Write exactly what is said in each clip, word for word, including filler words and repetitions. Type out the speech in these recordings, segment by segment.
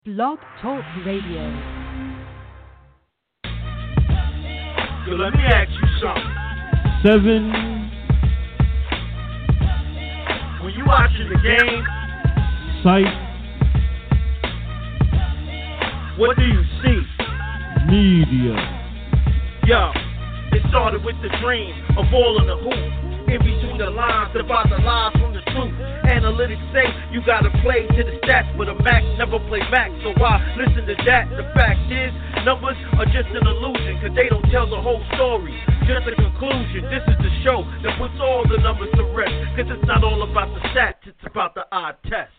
Blog Talk Radio. So let me ask you something. Seven. When you watching the game, Sight. What do you see? Media. Yo, it started with the dream of all in the hoop. In between the lines, divide the lies from the truth. Analytics say you gotta play to the stats, but a Mac never play Mac. So why listen to that? The fact is, numbers are just an illusion, cause they don't tell the whole story. Just a conclusion. This is the show that puts all the numbers to rest. Cause it's not all about the stats, it's about the eye test.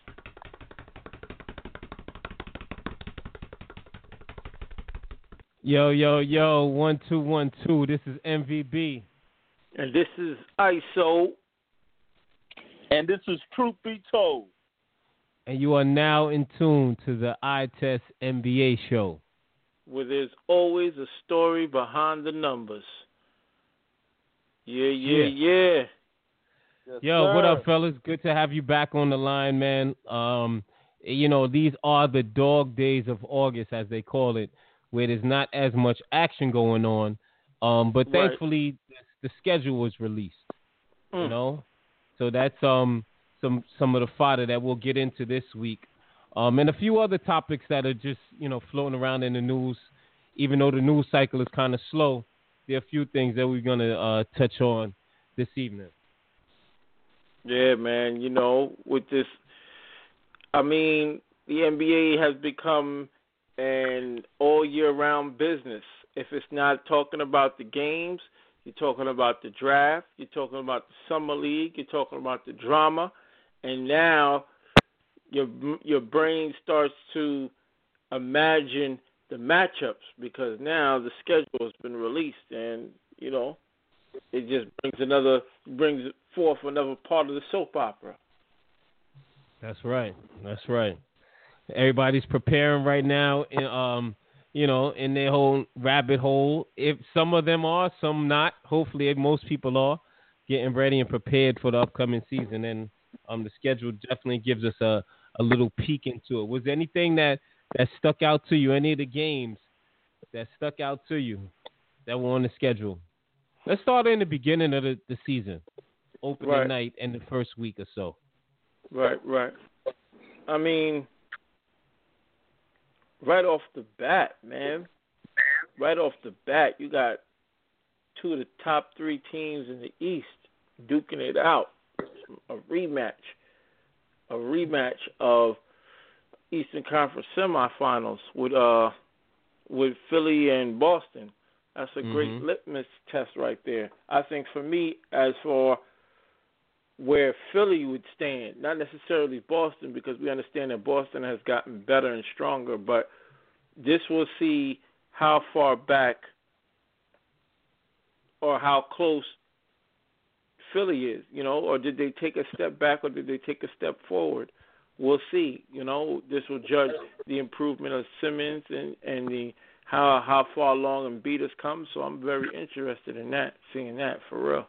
Yo, yo, yo, one, two, one, two. This is M V B. And this is I S O. And this is Truth Be Told. And you are now in tune to the Eye Test N B A show, where there's always a story behind the numbers. Yeah, yeah, yeah. yeah. Yes, Yo, sir. what up, fellas? Good to have you back on the line, man. Um, you know, these are the dog days of August, as they call it, where there's not as much action going on. Um, but Right. thankfully, the schedule was released. Mm. You know, so that's um some some of the fodder that we'll get into this week, um, and a few other topics that are just you know floating around in the news. Even though the news cycle is kind of slow, there are a few things that we're gonna uh, touch on this evening. Yeah, man. You know, with this, I mean, the N B A has become an all year round business. If it's not talking about the games, you're talking about the draft, you're talking about the summer league, you're talking about the drama, and now your your brain starts to imagine the matchups because now the schedule has been released, and you know it just brings another brings forth another part of the soap opera. That's right. That's right. Everybody's preparing right now. In, um. You know, in their whole rabbit hole. If some of them are, some not. Hopefully, most people are getting ready and prepared for the upcoming season. And um, the schedule definitely gives us a, a little peek into it. Was there anything that, that stuck out to you? Any of the games that stuck out to you that were on the schedule? Let's start in the beginning of the, the season, opening Right. night and the first week or so. Right, right. I mean, right off the bat, man. Right off the bat, you got two of the top three teams in the East duking it out. A rematch. A rematch of Eastern Conference semifinals with uh with Philly and Boston. That's a great Mm-hmm. litmus test right there. I think for me, as for where Philly would stand, not necessarily Boston, because we understand that Boston has gotten better and stronger, but this will see how far back or how close Philly is, you know, or did they take a step back or did they take a step forward? We'll see. You know, this will judge the improvement of Simmons and, and the how how far along Embiid has come, so I'm very interested in that, seeing that for real.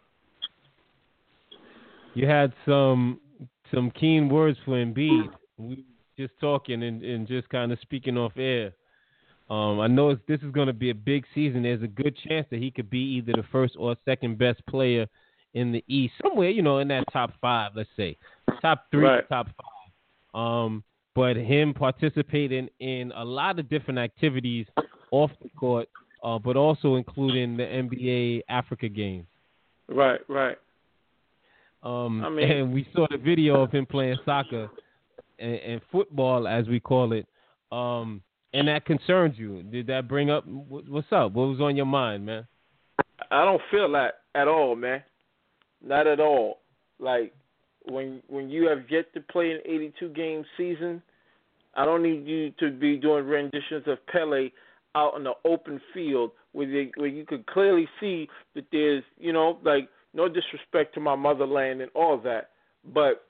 You had some some keen words for Embiid. We were just talking and, and just kind of speaking off air. Um, I know it's, this is going to be a big season. There's a good chance that he could be either the first or second best player in the East, somewhere, you know, in that top five, let's say. Top three, Right. top five. Um, but him participating in a lot of different activities off the court, uh, but also including the N B A Africa games. Right, right. Um, I mean- and we saw the video of him playing soccer and, and football, as we call it. Um, and that concerns you. Did that bring up what's up? What was on your mind, man? I don't feel that at all, man. Not at all. Like when when you have yet to play an eighty-two game season, I don't need you to be doing renditions of Pele out in the open field where they, where you could clearly see that there's, you know, like no disrespect to my motherland and all that, but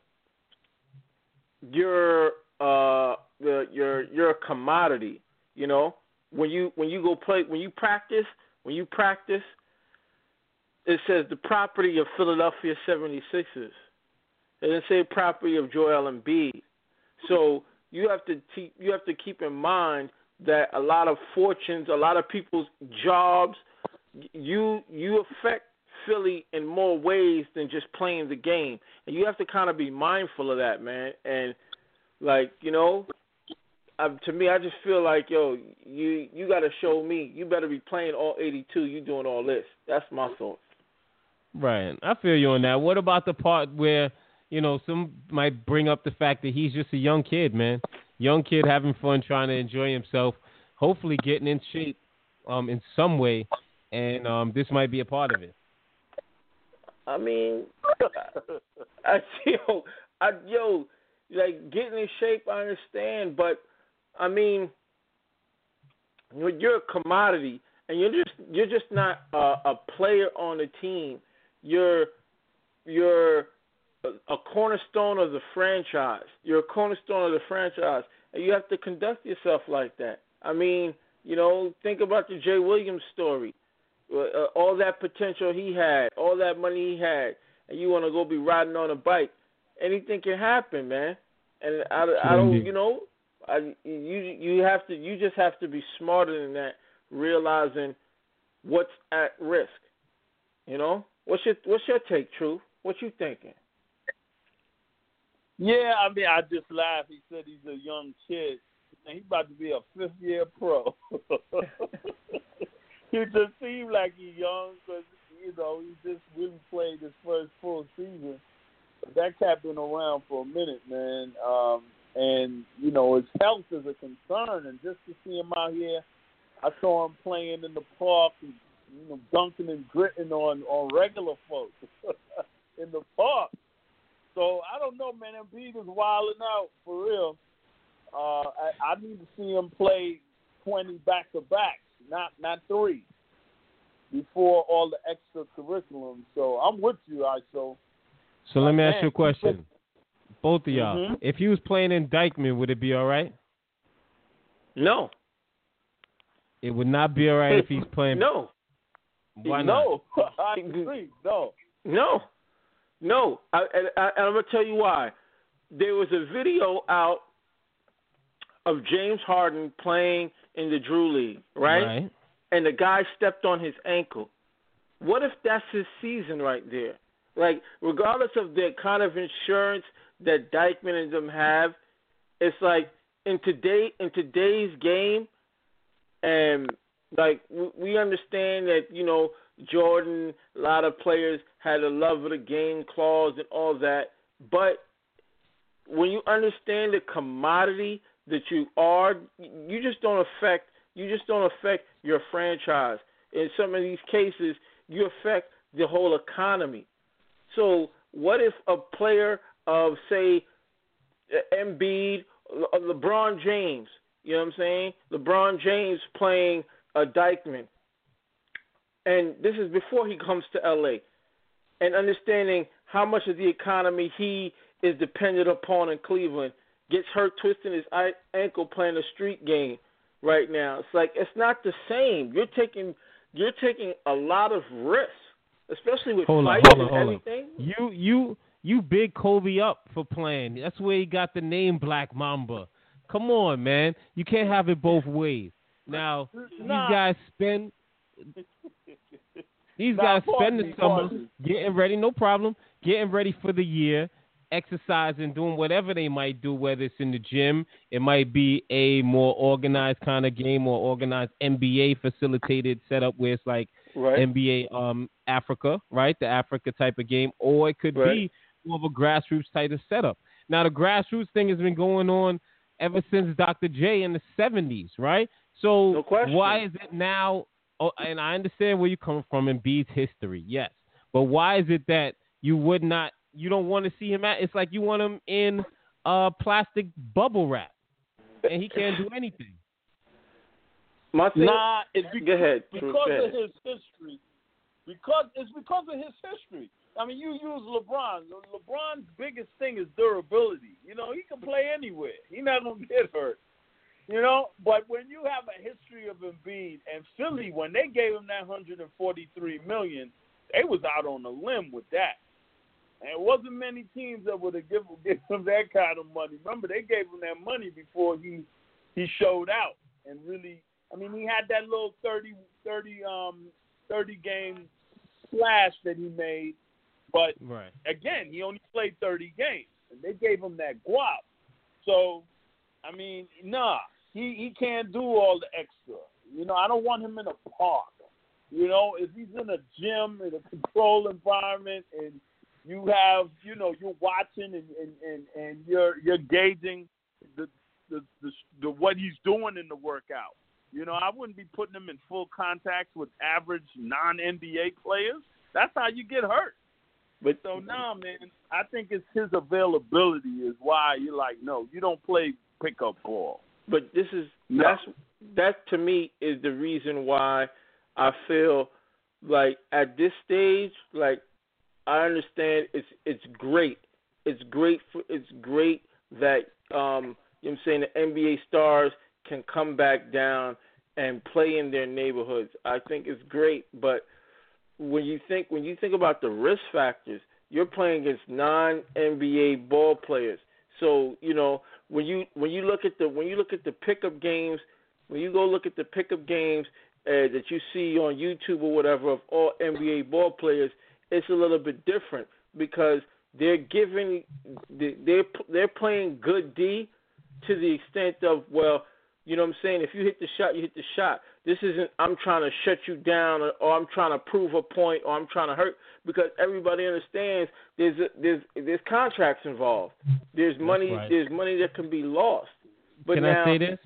you're uh the you're you're a commodity, you know. When you when you go play when you practice when you practice, it says the property of Philadelphia seventy-sixers. It doesn't say property of Joel Embiid. So you have to te- you have to keep in mind that a lot of fortunes, a lot of people's jobs, you you affect Philly in more ways than just playing the game, and you have to kind of be mindful of that, man. And like you know, I, to me, I just feel like yo, you you got to show me. You better be playing all eighty-two. You doing all this. That's my thought. Right, I feel you on that. What about the part where, you know, some might bring up the fact that he's just a young kid, man. Young kid having fun, trying to enjoy himself, hopefully getting in shape um, in some way, and um, this might be a part of it. I mean, I, I yo, I, yo, like getting in shape, I understand, but I mean, you're a commodity, and you're just you're just not a, a player on the team. You're you're a cornerstone of the franchise. You're a cornerstone of the franchise, and you have to conduct yourself like that. I mean, you know, think about the Jay Williams story. Uh, all that potential he had, all that money he had, and you want to go be riding on a bike. Anything can happen, man. And I, I don't, you know, I, you you have to, you just have to be smarter than that, realizing what's at risk. You know, what's your what's your take, Truth? What you thinking? Yeah, I mean, I just laughed. He said he's a young kid, and he's about to be a fifth-year pro. He just seems like he's young because, you know, he just really played his first full season. But that cat been around for a minute, man. Um, and, you know, his health is a concern. And just to see him out here, I saw him playing in the park and, you know, dunking and gritting on, on regular folks in the park. So, I don't know, man. Embiid is wilding out, for real. Uh, I, I need to see him play twenty back-to-backs, not not three, before all the extra curriculum. So, I'm with you, I so. So, let me Man, ask you a question. Both of y'all. Mm-hmm. If he was playing in Dykeman, would it be all right? No. It would not be all right if he's playing. No. Why not? No, I agree. No. No. No, I, I, I, I'm going to tell you why. There was a video out of James Harden playing in the Drew League, right? Right. And the guy stepped on his ankle. What if that's his season right there? Like, regardless of the kind of insurance that Dykeman and them have, it's like in today in today's game, and like we understand that, you know, Jordan, a lot of players had a love of the game clause and all that. But when you understand the commodity that you are, you just don't affect you just don't affect your franchise. In some of these cases, you affect the whole economy. So what if a player of, say, Embiid, Le- LeBron James, you know what I'm saying? LeBron James playing a Dykeman. And this is before he comes to L A, and understanding how much of the economy he is dependent upon in Cleveland, gets hurt twisting his ankle playing a street game right now. It's like it's not the same. You're taking you're taking a lot of risks, especially with Hold on, fights hold on, and hold on. everything. You you you big Kobe up for playing. That's where he got the name Black Mamba. Come on, man. You can't have it both ways. Now these Nah. guys spend these Nah, guys spend pardon the me, summer pardon me. getting ready. No problem. Getting ready for the year, exercising, doing whatever they might do. Whether it's in the gym, it might be a more organized kind of game or organized N B A facilitated setup where it's like Right. N B A um Africa, right? The Africa type of game, or it could Right. be more of a grassroots type of setup. Now the grassroots thing has been going on ever since Doctor J in the seventies, right? So No question. why is it now? Oh, and I understand where you come from in B's history, yes, but why is it that you would not, you don't want to see him at? It's like you want him in uh plastic bubble wrap, and he can't do anything. My thing, Nah, it's because, go ahead. because Truth, go ahead. of his history. Because it's because of his history. I mean, you use LeBron. Le- LeBron's biggest thing is durability. You know, he can play anywhere. He's not gonna get hurt. You know, but when you have a history of Embiid and Philly, when they gave him that one hundred forty-three million dollars, they was out on a limb with that. And it wasn't many teams that would have given, given him that kind of money. Remember, they gave him that money before he he showed out and really. I mean, he had that little thirty, thirty, um, thirty game splash that he made, but right. again, he only played thirty games, and they gave him that guap. So, I mean, nah, he he can't do all the extra. You know, I don't want him in a park. You know, if he's in a gym, in a controlled environment, and you have, you know, you're watching and, and, and, and you're you're gauging the, the the the what he's doing in the workout. You know, I wouldn't be putting him in full contact with average non-N B A players. That's how you get hurt. But so now, nah, man, I think it's his availability is why you're like, no, you don't play pickup ball. But this is no. that's that to me is the reason why I feel like at this stage, like I understand it's it's great. It's great for it's great that um you know what I'm saying the N B A stars can come back down and play in their neighborhoods. I think it's great, but when you think when you think about the risk factors, you're playing against non-N B A ball players. So, you know, when you when you look at the when you look at the pickup games, when you go look at the pickup games uh, that you see on YouTube or whatever of all N B A ball players, it's a little bit different because they're giving they're they're playing good D to the extent of, well, you know what I'm saying, if you hit the shot, you hit the shot. This isn't I'm trying to shut you down or, or I'm trying to prove a point or I'm trying to hurt, because everybody understands there's a, there's there's contracts involved. There's money right. there's money that can be lost. But can now, I say this?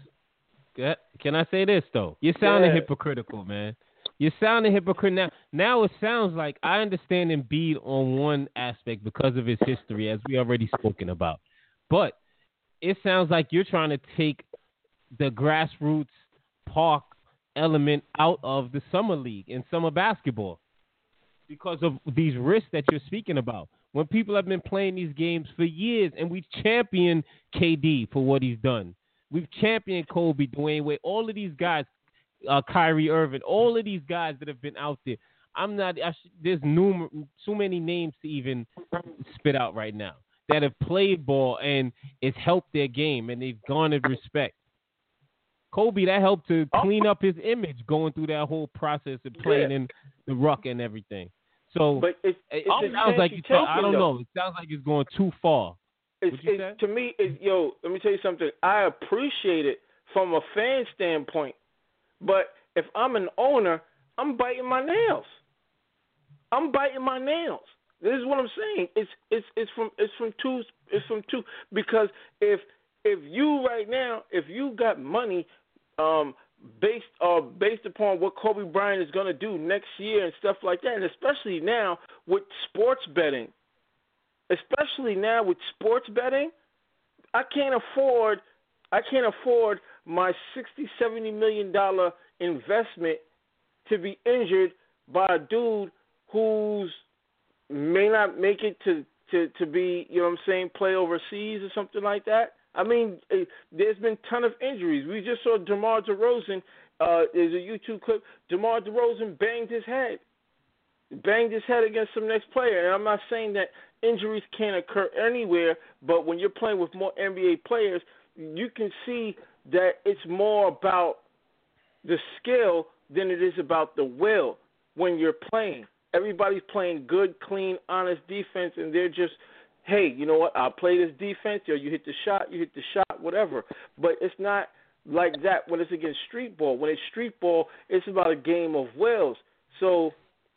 Can I say this though? You're sounding yeah. hypocritical, man. You're sounding hypocritical now. Now it sounds like I understand Embiid on one aspect because of his history, as we already spoken about. But it sounds like you're trying to take the grassroots park element out of the summer league and summer basketball because of these risks that you're speaking about. When people have been playing these games for years, and we've championed K D for what he's done. We've championed Kobe, Dwayne Wade, all of these guys, uh, Kyrie Irving, all of these guys that have been out there. I'm not. I sh- there's numer- so many names to even spit out right now that have played ball and it's helped their game and they've garnered respect. Kobe, that helped to clean up his image going through that whole process of playing yeah. in the ruck and everything. So but it's, it, it's it sounds like you talk, I don't though. know. It sounds like it's going too far. It's, it's, to me, it's, yo, let me tell you something. I appreciate it from a fan standpoint, but if I'm an owner, I'm biting my nails. I'm biting my nails. This is what I'm saying. It's it's it's from it's from two it's from two because if if you right now if you got money um, based uh, based upon what Kobe Bryant is going to do next year and stuff like that, and especially now with sports betting. Especially now with sports betting, I can't afford I can't afford my sixty, seventy million dollar investment to be injured by a dude who's may not make it to, to, to be, you know what I'm saying, play overseas or something like that. I mean, there's been a ton of injuries. We just saw DeMar DeRozan, uh, there's a YouTube clip, DeMar DeRozan banged his head. Banged his head against some next player. And I'm not saying that injuries can't occur anywhere, but when you're playing with more N B A players, you can see that it's more about the skill than it is about the will when you're playing. Everybody's playing good, clean, honest defense, and they're just, hey, you know what, I'll play this defense, or you hit the shot, you hit the shot, whatever. But it's not like that when it's against street ball. When it's street ball, it's about a game of wills. So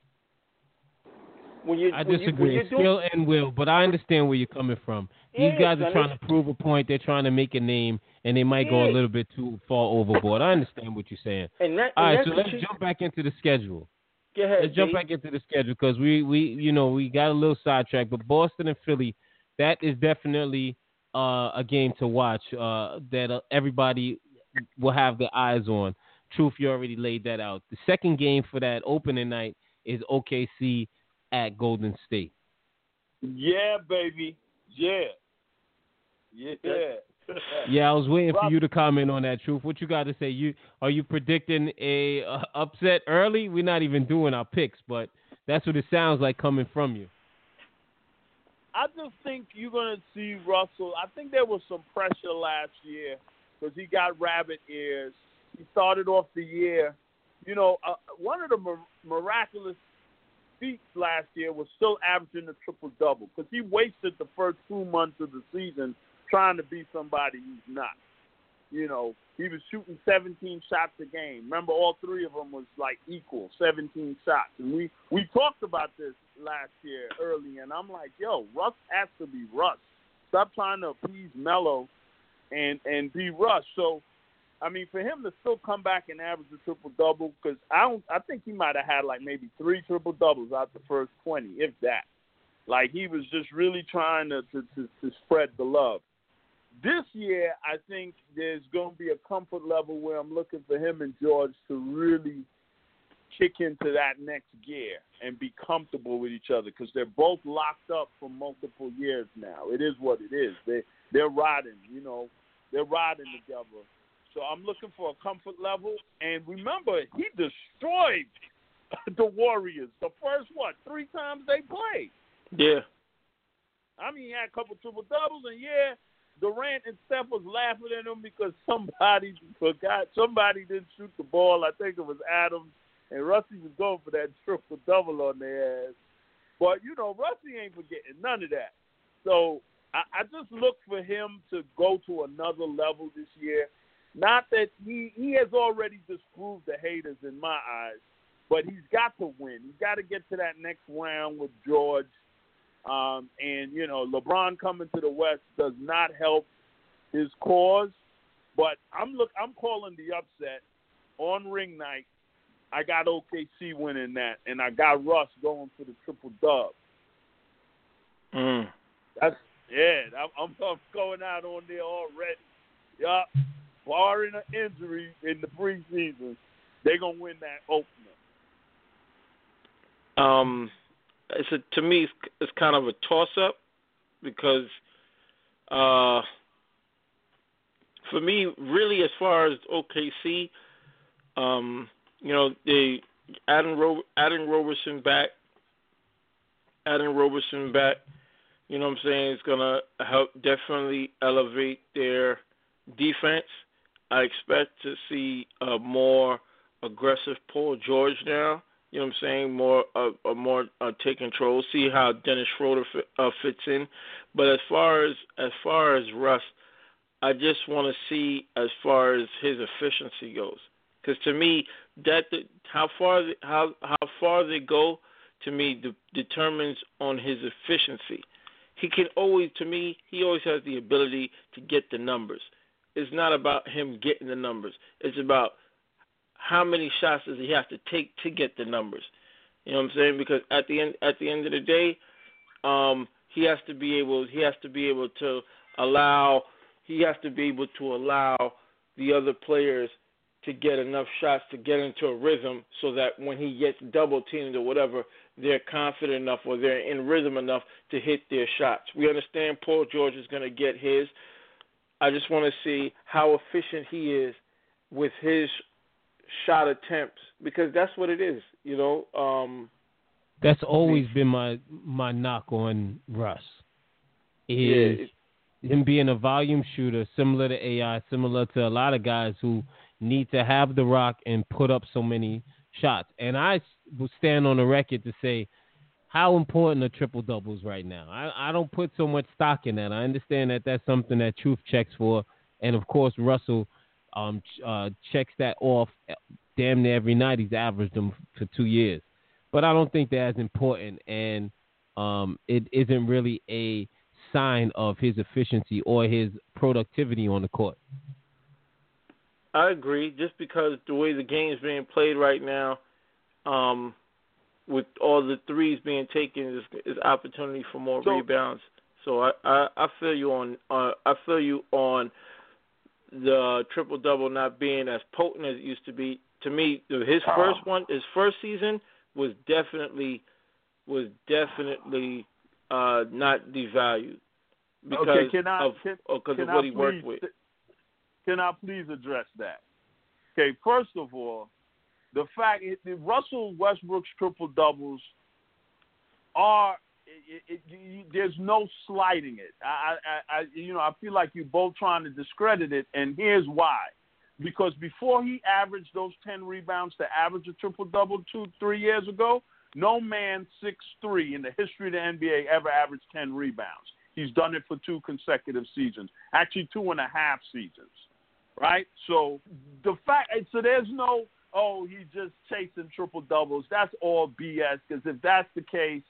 When you, I when disagree. You, it's skill and will, but I understand where you're coming from. These yeah, guys are trying to prove a point. They're trying to make a name, and they might yeah. go a little bit too far overboard. I understand what you're saying. And that, All and right, so let's you, jump back into the schedule. Go ahead, let's jump Dave. back into the schedule because we, we, you know, we got a little sidetracked. But Boston and Philly, that is definitely uh, a game to watch uh, that uh, everybody will have their eyes on. Truth, you already laid that out. The second game for that opening night is O K C at Golden State. Yeah, baby. Yeah. Yeah. Yeah, I was waiting for you to comment on that, Truth. What you got to say? You are you predicting a uh, upset early? We're not even doing our picks, but that's what it sounds like coming from you. I just think you're going to see Russell. I think there was some pressure last year because he got rabbit ears. He started off the year. You know, uh, one of the mir- miraculous feats last year was still averaging a triple-double because he wasted the first two months of the season trying to be somebody he's not. You know, he was shooting seventeen shots a game. Remember, all three of them was like equal, seventeen shots. And we, we talked about this last year early, and I'm like, yo, Russ has to be Russ. Stop trying to appease Melo and, and be Russ. So, I mean, for him to still come back and average a triple-double, because I don't, I think he might have had like maybe three triple-doubles out the first twenty, if that. Like, he was just really trying to, to, to, to spread the love. This year, I think there's going to be a comfort level where I'm looking for him and George to really kick into that next gear and be comfortable with each other because they're both locked up for multiple years now. It is what it is. They, they're riding, you know, they're riding together. So I'm looking for a comfort level. And remember, he destroyed the Warriors the first, what, three times they played. Yeah. I mean, he had a couple triple-doubles, and, yeah, Durant and Steph was laughing at him because somebody forgot. Somebody didn't shoot the ball. I think it was Adams. And Rusty was going for that triple-double on their ass. But, you know, Rusty ain't forgetting none of that. So I, I just look for him to go to another level this year. Not that he, he has already disproved the haters in my eyes, but he's got to win. He's got to get to that next round with George. Um, and, you know, LeBron coming to the West does not help his cause. But I'm look, I'm calling the upset on ring night. I got O K C winning that, and I got Russ going for the triple dub. Mm. That's yeah. I'm, I'm going out on there already. Yup. Barring an injury in the preseason, they're gonna win that opener. Um. It's a, to me, it's, it's kind of a toss-up because, uh, for me, really, as far as O K C, um, you know, they adding Ro- adding Roberson back, adding Roberson back, you know what I'm saying, is gonna help definitely elevate their defense. I expect to see a more aggressive Paul George now. You know what I'm saying? More, uh, uh, more uh, take control. See how Dennis Schroeder fit, uh, fits in. But as far as as far as Russ, I just want to see as far as his efficiency goes. Because to me, that the, how far they, how how far they go, to me, de- determines on his efficiency. He can always, to me, he always has the ability to get the numbers. It's not about him getting the numbers. It's about how many shots does he have to take to get the numbers? You know what I'm saying? Because at the end, at the end of the day, um, he has to be able, he has to be able to allow, he has to be able to allow the other players to get enough shots to get into a rhythm, so that when he gets double teamed or whatever, they're confident enough or they're in rhythm enough to hit their shots. We understand Paul George is going to get his. I just want to see how efficient he is with his shot attempts, because that's what it is, you know. Um, that's always been my my knock on Russ. Is yeah, him being a volume shooter, similar to A I, similar to a lot of guys who need to have the rock and put up so many shots. And I will stand on the record to say how important are triple doubles right now. I, I don't put so much stock in that. I understand that that's something that Truth checks for, and of course Russell Um, uh, checks that off damn near every night. He's averaged them for two years. But I don't think they're as important, and um, it isn't really a sign of his efficiency or his productivity on the court. I agree, just because the way the game is being played right now, um, with all the threes being taken, is, is opportunity for more so, rebounds. So I, I, I feel you on uh, I feel you on the triple double not being as potent as it used to be. To me, his first one, his first season was definitely was definitely uh, not devalued because okay, can I, of can, because can of what I he please, worked with. Can I please address that? Okay, first of all, the fact that Russell Westbrook's triple doubles are, it, it, you, there's no sliding it. I, I, I, you know, I feel like you're both trying to discredit it, and here's why. Because before he averaged those ten rebounds to average a triple-double two, three years ago, no man six three in the history of the N B A ever averaged ten rebounds. He's done it for two consecutive seasons, actually two and a half seasons, right? So the fact, so there's no, oh, he's just chasing triple-doubles. That's all B S, because if that's the case,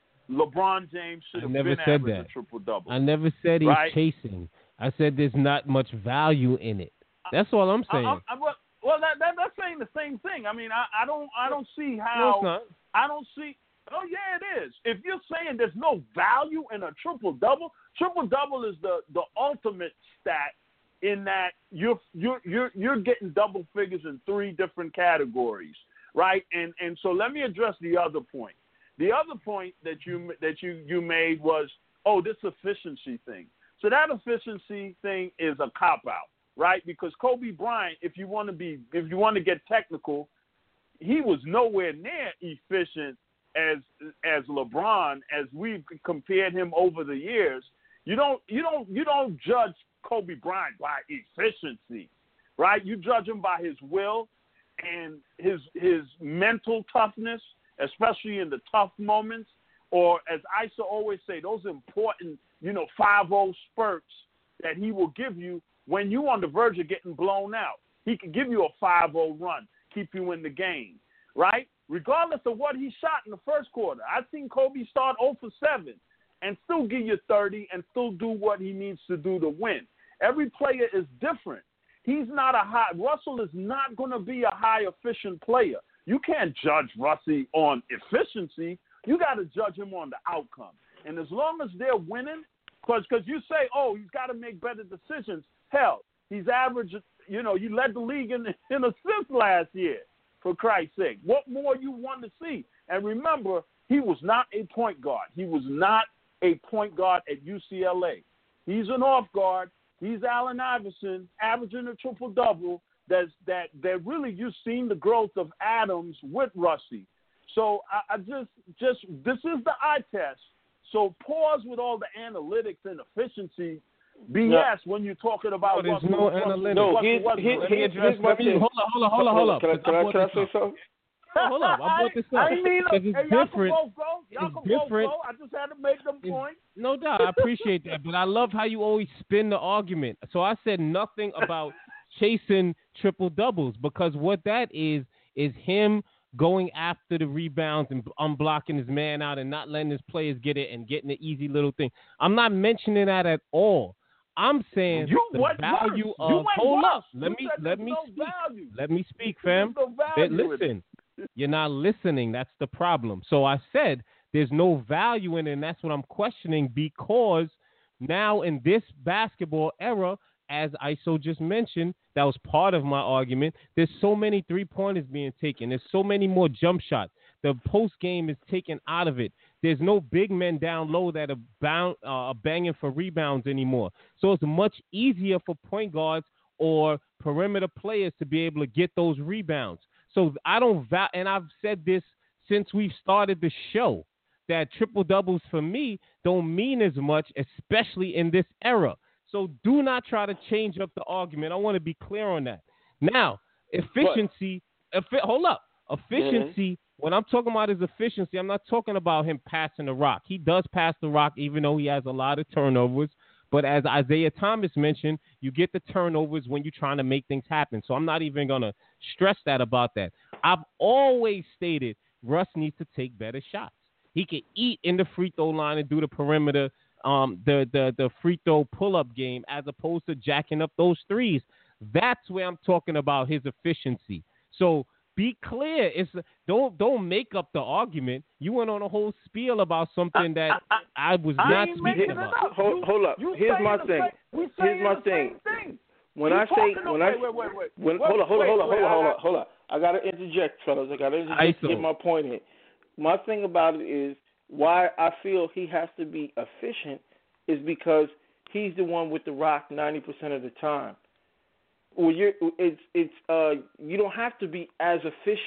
LeBron James should have been averaging a triple-double. I never said he's right? chasing. I said there's not much value in it. That's all I'm saying. I, I, I, well, that, that, that's saying the same thing. I mean, I, I don't, I don't see how. No, it's not. I don't see. Oh yeah, it is. If you're saying there's no value in a triple double, triple double is the, the ultimate stat in that you're you're you're you're getting double figures in three different categories, right? And and so let me address the other point. The other point that you that you you made was, oh, this efficiency thing. So that efficiency thing is a cop out. Right, because Kobe Bryant, if you want to be, if you want to get technical, he was nowhere near efficient as as LeBron. As we've compared him over the years, you don't you don't you don't judge Kobe Bryant by efficiency, right? You judge him by his will and his his mental toughness, especially in the tough moments, or as I used to always say, those important, you know, five-oh spurts that he will give you. When you're on the verge of getting blown out, he can give you a five-oh run, keep you in the game, right? Regardless of what he shot in the first quarter. I've seen Kobe start oh for seven and still give you thirty and still do what he needs to do to win. Every player is different. He's not a high – Russell is not going to be a high-efficient player. You can't judge Russie on efficiency. You got to judge him on the outcome. And as long as they're winning, because you say, oh, he's got to make better decisions. Hell, he's averaged, you know, you led the league in, in assists last year, for Christ's sake. What more you want to see? And remember, he was not a point guard. He was not a point guard at U C L A. He's an off guard. He's Allen Iverson, averaging a triple-double. That's, that, that really you've seen the growth of Adams with Russie. So I, I just, just, this is the eye test. So pause with all the analytics and efficiency B S no. when you're talking about no, what no what, analytics. No, what, here's, what, here's, what, here's, here's my thing. Hold on, hold on, hold on, hold on. Can I, can I, can I say something? Hold up, I brought this up. I mean, because it's hey, y'all different. Can both go. Y'all it's can different. Both go. I just had to make them point. No doubt, I appreciate that, but I love how you always spin the argument. So I said nothing about chasing triple doubles, because what that is is him going after the rebounds and unblocking his man out and not letting his players get it and getting the easy little thing. I'm not mentioning that at all. I'm saying you the value worse. of hold worse. up. Let you me let me no speak. Value. Let me speak, fam. No That, listen, you're not listening. That's the problem. So I said there's no value in it, and that's what I'm questioning, because now in this basketball era, as I S O just mentioned, that was part of my argument. There's so many three-pointers being taken. There's so many more jump shots. The post game is taken out of it. There's no big men down low that are, bound, uh, are banging for rebounds anymore. So it's much easier for point guards or perimeter players to be able to get those rebounds. So I don't va- – and I've said this since we've started the show, that triple-doubles for me don't mean as much, especially in this era. So do not try to change up the argument. I want to be clear on that. Now, efficiency – hold up. Efficiency, mm-hmm. when I'm talking about his efficiency, I'm not talking about him passing the rock. He does pass the rock, even though he has a lot of turnovers. But as Isaiah Thomas mentioned, you get the turnovers when you're trying to make things happen. So I'm not even going to stress that about that. I've always stated Russ needs to take better shots. He can eat in the free throw line and do the perimeter, um, the, the, the free throw pull-up game, as opposed to jacking up those threes. That's where I'm talking about his efficiency. So be clear. It's don't don't make up the argument. You went on a whole spiel about something that I, I, I was I not speaking about. Hold, hold up. You Here's my thing. Same, Here's my thing. thing. When you I say when I wait, wait, wait, wait. when wait, hold on, hold on, hold on, wait, hold on, hold I, on, hold on. I gotta interject, fellas. I gotta interject to get my point in. My thing about it is why I feel he has to be efficient is because he's the one with the rock ninety percent of the time. Well, you're, it's it's uh you don't have to be as efficient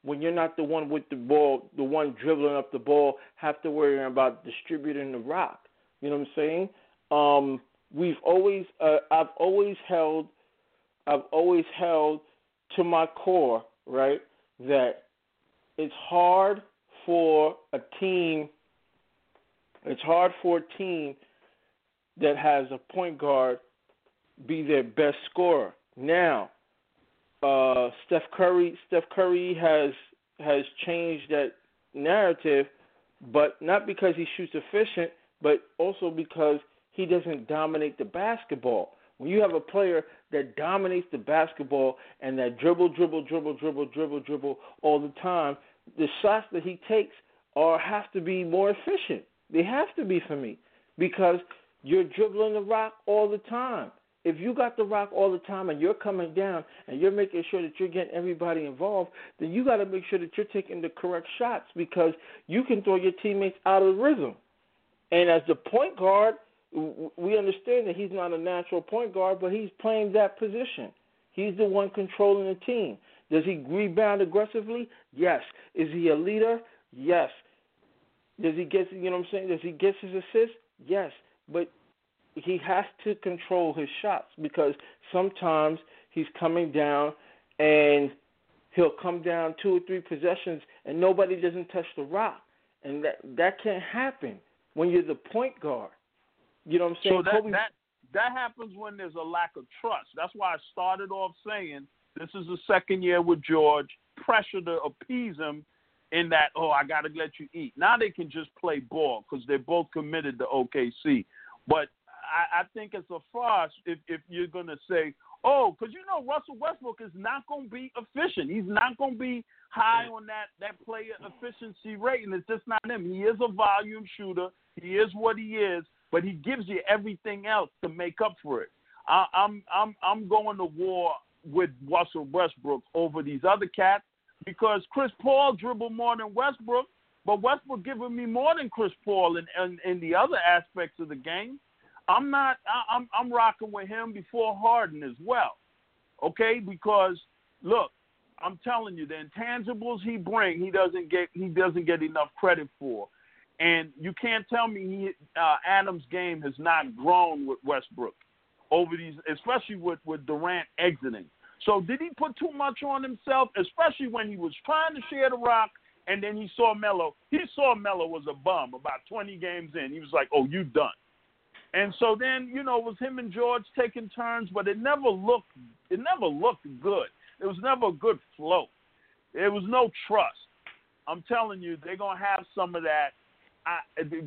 when you're not the one with the ball, the one dribbling up the ball, have to worry about distributing the rock. You know what I'm saying? Um, we've always, uh, I've always held, I've always held to my core, right, that it's hard for a team, it's hard for a team that has a point guard be their best scorer. Now, uh, Steph Curry, Steph Curry has has changed that narrative, but not because he shoots efficient, but also because he doesn't dominate the basketball. When you have a player that dominates the basketball and that dribble, dribble, dribble, dribble, dribble, dribble all the time, the shots that he takes are have to be more efficient. They have to be for me because you're dribbling the rock all the time. If you got the rock all the time and you're coming down and you're making sure that you're getting everybody involved, then you got to make sure that you're taking the correct shots because you can throw your teammates out of the rhythm. And as the point guard, we understand that he's not a natural point guard, but he's playing that position. He's the one controlling the team. Does he rebound aggressively? Yes. Is he a leader? Yes. Does he get, you know what I'm saying? Does he get his assists? Yes. But he has to control his shots because sometimes he's coming down and he'll come down two or three possessions and nobody doesn't touch the rock. And that that can't happen when you're the point guard. You know what I'm saying? So that, Kobe, that, that happens when there's a lack of trust. That's why I started off saying this is the second year with George, pressure to appease him in that, oh, I got to let you eat. Now they can just play ball because they're both committed to O K C. But I, I think it's a farce if, if you're going to say, oh, because you know Russell Westbrook is not going to be efficient. He's not going to be high on that, that player efficiency rating. It's just not him. He is a volume shooter. He is what he is, but he gives you everything else to make up for it. I, I'm I'm I'm going to war with Russell Westbrook over these other cats because Chris Paul dribbled more than Westbrook, but Westbrook giving me more than Chris Paul in, in, in the other aspects of the game. I'm not. I, I'm I'm rocking with him before Harden as well, okay? Because look, I'm telling you, the intangibles he brings, he doesn't get he doesn't get enough credit for, and you can't tell me he, uh, Adams' game has not grown with Westbrook over these, especially with with Durant exiting. So did he put too much on himself, especially when he was trying to share the rock, and then he saw Melo. He saw Melo was a bum about twenty games in. He was like, "Oh, you done." And so then, you know, it was him and George taking turns, but it never looked it never looked good. It was never a good flow. There was no trust. I'm telling you, they're going to have some of that. I,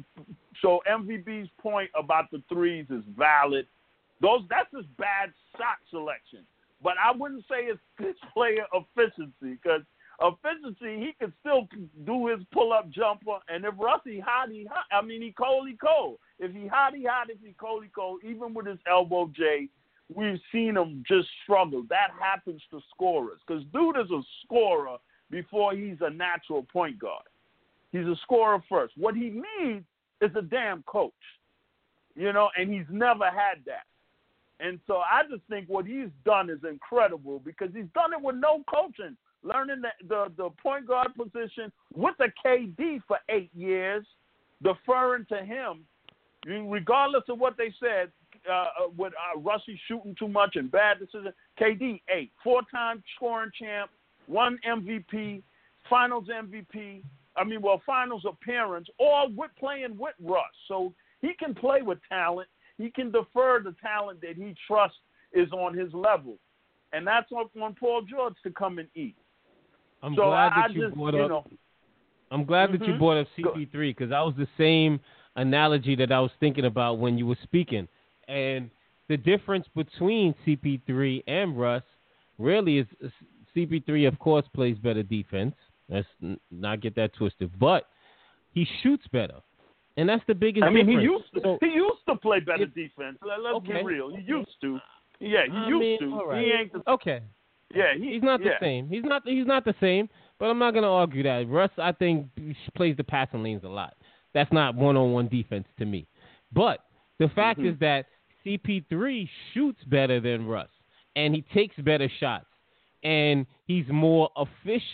so M V B's point about the threes is valid. Those That's just bad shot selection. But I wouldn't say it's his player efficiency because efficiency, he could still do his pull-up jumper. And if Russie hot, he hot. I mean, he cold, he cold. If he hot, he hot. If he cold, he cold. Even with his elbow J, we've seen him just struggle. That happens to scorers because dude is a scorer before he's a natural point guard. He's a scorer first. What he needs is a damn coach, you know, and he's never had that. And so I just think what he's done is incredible because he's done it with no coaching. Learning the, the, the point guard position with a K D for eight years, deferring to him, regardless of what they said, uh, with uh, Russie shooting too much and bad decisions. K D, eight. Four-time scoring champ, one M V P, finals M V P, I mean, well, finals appearance, all with playing with Russ. So he can play with talent. He can defer the talent that he trusts is on his level. And that's on, on Paul George to come and eat. I'm so glad I, that I you just, brought you up. know, I'm glad mm-hmm. that you brought up C P three because that was the same analogy that I was thinking about when you were speaking. And the difference between C P three and Russ really is C P three, of course, plays better defense. Let's not get that twisted. But he shoots better. And that's the biggest I mean, difference. he used to, so, he used to play better it, defense. Let's okay. be real. He used to. Yeah, he I used mean, to. all right. He ain't the, okay. Yeah, he, he's not yeah. the same. He's not. He's not the same. But I'm not going to argue that. Russ, I think, plays the passing lanes a lot. That's not one-on-one defense to me. But the fact mm-hmm. is that C P three shoots better than Russ, and he takes better shots, and he's more efficient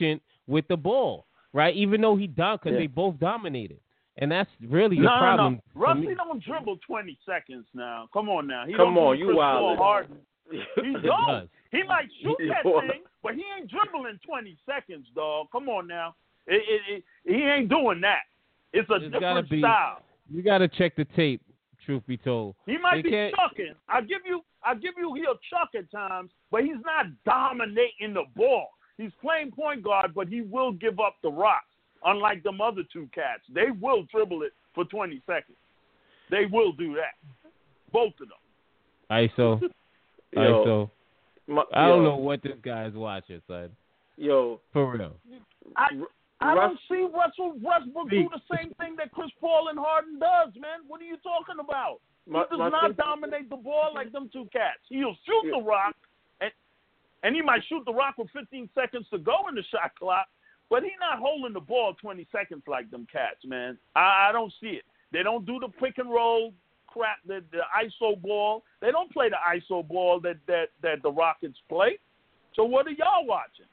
with the ball, right? Even though he dom, because Yeah. they both dominated, and that's really No, the no, problem. no. for Rusty me. don't dribble twenty seconds now. Come on now. He Come don't on, do you Chris wildin'. Paul Harden. He It don't. does. He might shoot You that are. thing, but he ain't dribbling twenty seconds, dog. Come on now. It, it, it, he ain't doing that. It's a It's gotta different be- style. You got to check the tape. Truth be told, He might They be can't- chucking. I give you, I give you, he'll chuck at times, but he's not dominating the ball. He's playing point guard, but he will give up the rock. Unlike them other two cats, they will dribble it for twenty seconds. They will do that. Both of them. I S O, I S Yo, O. my, I don't yo, know what this guy's watching, son. Yo, For real. I, I Russ- don't see Russell Westbrook do the same thing that Chris Paul and Harden does, man. What are you talking about? My- he does my not thing- dominate the ball like them two cats. He'll shoot Yeah. the rock, and and he might shoot the rock with fifteen seconds to go in the shot clock, but he's not holding the ball twenty seconds like them cats, man. I, I don't see it. They don't do the pick and roll crap, the, the I S O ball. They don't play the I S O ball that, that, that the Rockets play. So what are y'all watching?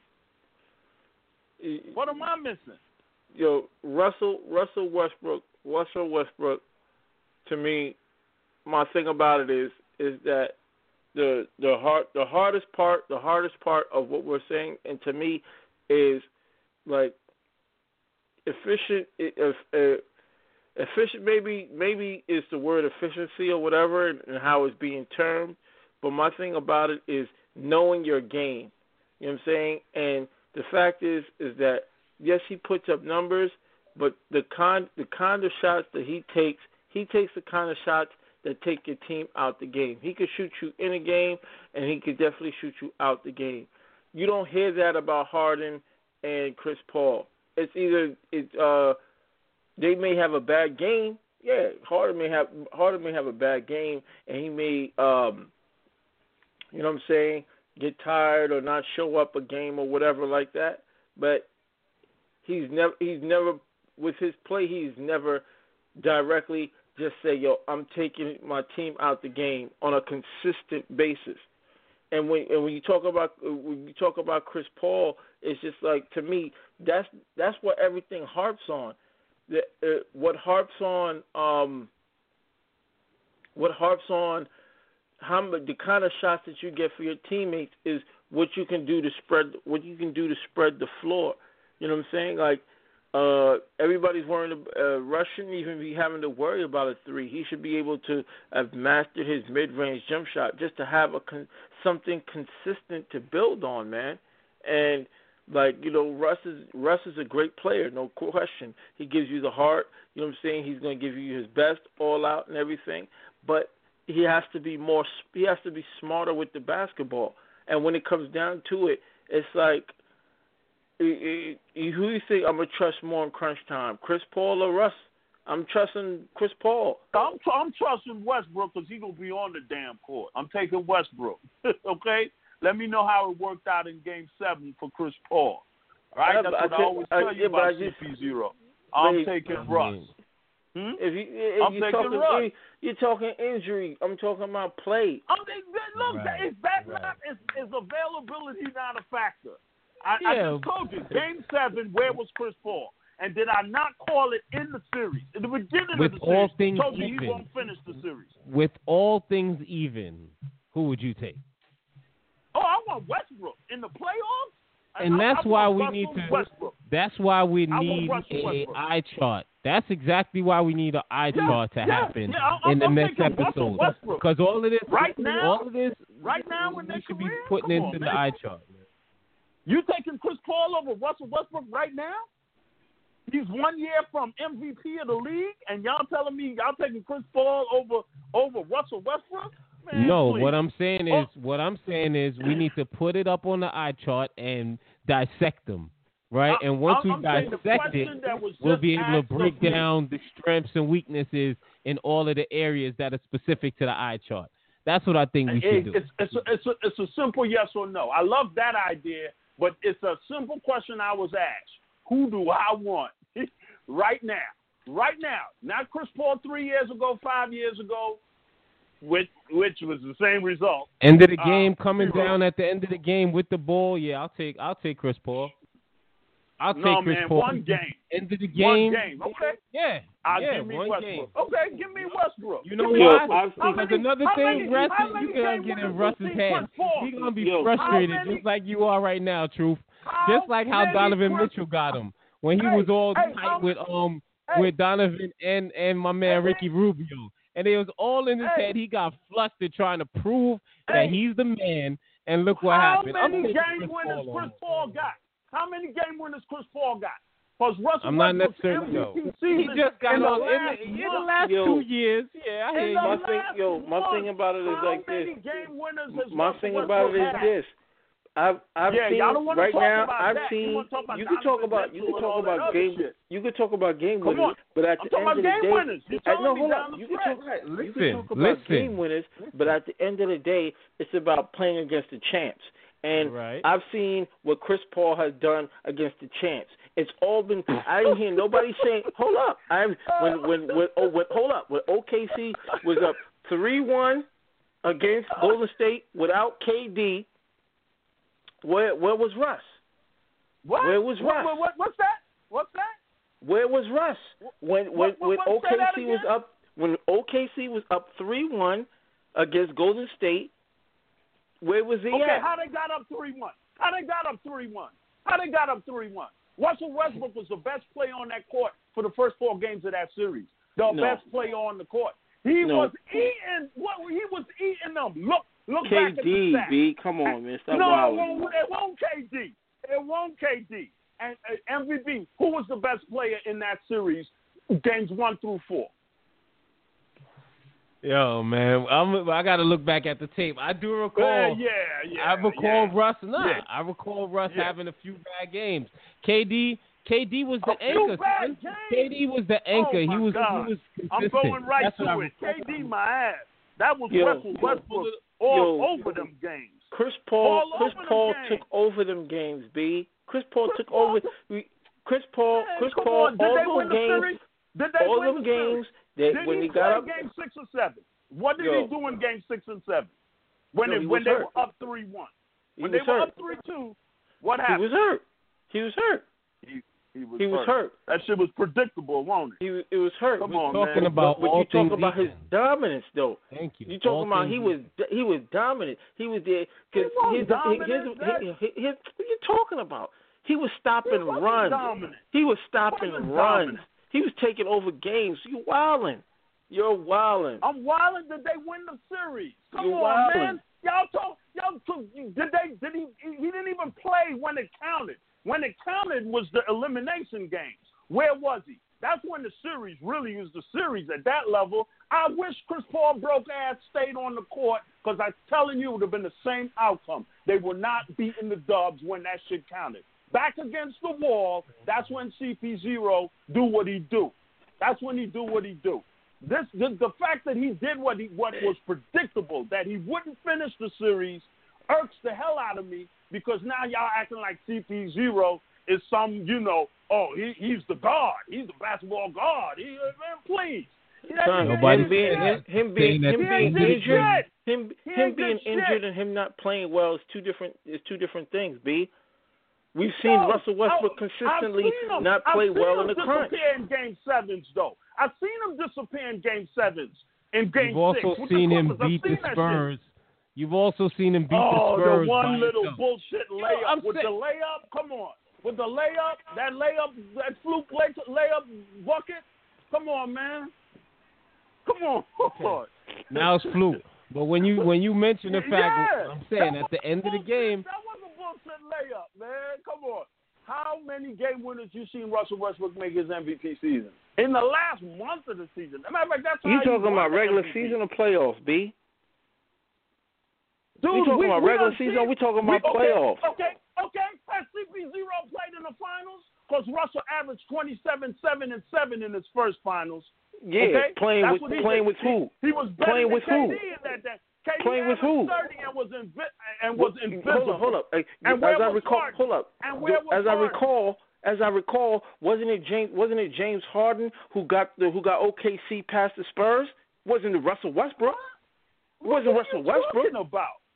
What am I missing? Yo, Russell Russell Westbrook Russell Westbrook, to me, my thing about it is is that the the hard the hardest part the hardest part of what we're saying, and to me, is like efficient if uh, efficient maybe maybe is the word efficiency or whatever, and, and how it's being termed. But my thing about it is knowing your game. You know what I'm saying? And the fact is is that yes, he puts up numbers, but the kind the kind of shots that he takes, he takes the kind of shots that take your team out the game. He could shoot you in a game, and he could definitely shoot you out the game. You don't hear that about Harden and Chris Paul. It's either it uh they may have a bad game. Yeah, Harden may have Harden may have a bad game, and he may um you know what I'm saying, get tired or not show up a game or whatever like that. But he's never he's never with his play he's never directly just say, yo, I'm taking my team out the game on a consistent basis. And when and when you talk about when you talk about Chris Paul, it's just like, to me, that's that's what everything harps on. The, uh, what harps on um what harps on how the kind of shots that you get for your teammates is what you can do to spread what you can do to spread the floor. You know what I'm saying? Like uh, everybody's worrying. Uh, Russ shouldn't even be having to worry about a three. He should be able to have mastered his mid-range jump shot just to have a con- something consistent to build on, man. And like you know, Russ is Russ is a great player, no question. He gives you the heart. You know what I'm saying? He's going to give you his best, all out, and everything. But he has to be more. He has to be smarter with the basketball. And when it comes down to it, it's like, it, it, who do you think I'm gonna trust more in crunch time, Chris Paul or Russ? I'm trusting Chris Paul. I'm, I'm trusting Westbrook because he's going to be on the damn court. I'm taking Westbrook. Okay? Let me know how it worked out in Game seven for Chris Paul. All right? Yeah, That's but what I I, think- always I- tell you yeah, but about I C just- P zero. I'm Wait. taking I Russ. mean, Hmm? If you if I'm you're taking talking Russ. you're talking injury, I'm talking about play. I mean, look, Right, is that right. not is, is availability not a factor? I, Yeah. I just told you, Game Seven, where was Chris Paul? And did I not call it in the series? In the beginning With of the all series, things told you even. he won't finish the series. with all things even, who would you take? Oh, I want Westbrook in the playoffs. And I, that's I why want we Russell need to. Westbrook. That's why we I want need Russell a Westbrook. eye chart. That's exactly why we need an eye Yeah, chart to yeah, happen yeah, I'm- in the I'm next thinking Russell episode. Westbrook. Because all of this, Right now? all of this, Right now in we their should career? be putting Come into on, the man. eye chart. You taking Chris Paul over Russell Westbrook right now? He's one year from M V P of the league, and y'all telling me y'all taking Chris Paul over over Russell Westbrook? Man, No, please. what I'm saying Oh. is, what I'm saying is, we need to put it up on the eye chart and dissect them, right? I- and once I'm- we I'm saying the dissect question it, that was we'll just be able to asked break of me. down the strengths and weaknesses in all of the areas that are specific to the eye chart. That's what I think we should It- do. It's, it's, a, it's, a, it's a simple yes or no. I love that idea, but it's a simple question I was asked. Who do I want right now? Right now. Not Chris Paul three years ago, five years ago, which, which was the same result. End of the Uh, game, coming zero. down at the end of the game with the ball. Yeah, I'll take I'll take Chris Paul. I'll take no, Chris man, Paul. one game. End of the One game. game. Okay. Yeah. I'll yeah, give me one Westbrook. game. Okay, give me Westbrook. You know Give me Yo, Westbrook. I've How Because many- another how thing, many- Rusty, how many you gonna game get in winners Russ's you see head. Chris Paul? He's gonna be Yo, frustrated how many- just like you are right now, Truth. How Just like how many Donovan Chris- Mitchell got him when he Hey, was all hey, tight how with many- um hey. with Donovan and and my man Hey. Ricky Rubio, and it was all in his Hey. head. He got flustered trying to prove Hey. that he's the man, and look what How happened. I'm many taking game Chris winners Paul Chris on. Paul got? How many game winners Chris Paul got? Because Russell I'm not Westbrook's necessarily M V P no. season He just got in the on in last the, in the month- last Yo. two years. Yeah, I hear In you. the My last thing, yo, my month, thing about it is how like many this. game winners has My Russell thing about it Westbrook is had? this. I've I've Yeah, seen y'all don't wanna right talk now. about I've that. You seen. wanna talk about You can talk Donovan about you Mitchell can and all talk that about other game. shit. You can talk about game Come winners, on. but at I'm the talking end about of the game day, winners. You're I, no, telling me hold down on. the You can stretch. talk right. You Listen, can talk about listen. game winners, but at the end of the day, it's about playing against the champs. And Right. I've seen what Chris Paul has done against the champs. It's all been. I didn't hear nobody saying, "Hold up." I when when when oh when, hold up when O K C was up three one against Golden State without K D. Where where was Russ? What? Where was what, Russ? what, what, what's that? What's that? Where was Russ when when What- what- when what- say that O K C was again? up when O K C was up three one against Golden State? Where was he Okay, at? how they got up three one? How they got up three one? How they got up three one? Russell Westbrook was the best player on that court for the first four games of that series. The No. best player on the court. He No. was eating. What he was eating them. Look, look K back at the D, stats. B, come on, man, stop no, it wilding. won't, it won't K D. It won't K D. And uh, M V P, who was the best player in that series, games one through four? Yo, man, I'm, I got to look back at the tape. I do recall. Uh, yeah, yeah. I recall yeah. Russ. Nah, Yeah. I recall Russ Yeah. having a few bad games. K D, K D was the A few anchor. bad son. games? K D was the anchor. Oh, he my was. God. He was I'm consistent. going right That's what I to it. K recall. D, my ass. That was Yo, Russell yo, Westbrook all yo, over them games. Chris Paul, All Chris over them Paul games. took over them games, B. Chris Paul Chris took Paul over. took- we- Chris Paul, Man, Chris come Paul, on. Did all they those win the games, series? Did they all win them the series? games that Did when he he got up, play game six or seven? What did Yo. he do in game six and seven? When No, they he when was they hurt. were up three one. he When was they were hurt. up three two, what He happened? was hurt. He was hurt. He, he was He was hurt. That shit was predictable, wasn't it? He was, it was hurt. Come But- on, talking man. about but all you talking things about his equal. dominance, though. Thank you. You talking All about things he was he was dominant. He was there because He wasn't here's, dominant, here's, Zach. here's, here's, here's what you talking about. He was stopping He wasn't runs. dominant. He was stopping He wasn't runs. dominant. He was taking over games. You wilding. You're wilding. I'm wilding. Did they win the series? Come You're on, wildin'. man. Y'all talk. Y'all took. Did they? Did he? He didn't even play when it counted. When it counted was the elimination games. Where was he? That's when the series really is the series at that level. I wish Chris Paul broke ass stayed on the court because I'm telling you it would have been the same outcome. They were not beating the Dubs when that shit counted. Back against the wall, that's when C P zero do what he do. That's when he do what he do. This the, the fact that he did what he what was predictable, that he wouldn't finish the series, irks the hell out of me because now y'all acting like C P zero is some, you know, oh, he he's the guard. He's the basketball guard. He, man, please. He Son, ain't- Nobody him being shit. him, him being saying that him He being ain't did injured, shit. him He him ain't being did injured shit. and him not playing well is two different is two different things. B. We've seen No, Russell Westbrook I- consistently I've seen him- not I've play seen well him in the crunch. disappear in game sevens, though. I've seen him disappear in game sevens. In game You've also six with the seen him Clippers. I've beat seen the that shit. Spurs. You've also seen him beat Oh, the Spurs. the one by little himself. bullshit layup I'm with saying- the layup. Come on, with the layup, that layup, that fluke lay- layup bucket. Come on, man. Come on. Okay. Now it's fluke. But when you when you mention the fact, Yeah, I'm saying that at the was end of the bullshit. game, That was a bullshit layup, man. Come on. How many game winners you seen Russell Westbrook make his M V P season? In the last month of the season. As a matter of fact, that's how You he talking won about the regular M V P. season or playoffs, B? Dude, we talking we, about we regular done season. seen- We talking we- about okay, playoffs. Okay, okay. Has C P zero played in the finals? Because Russell averaged twenty-seven, seven, and seven in his first finals. Yeah, Okay? playing That's with what he playing did. with who? He, he was better Playing than with K D who? in that day. K D Playing with averaged who? thirty and was invi- and was Hold invisible. up, hold up. Hey, And as where I was recall, Harden? hold up. And where was as I Harden? recall, as I recall, wasn't it James? Wasn't it James Harden who got the who got O K C past the Spurs? Wasn't it Russell Westbrook? It wasn't What are Russell you Westbrook. talking about?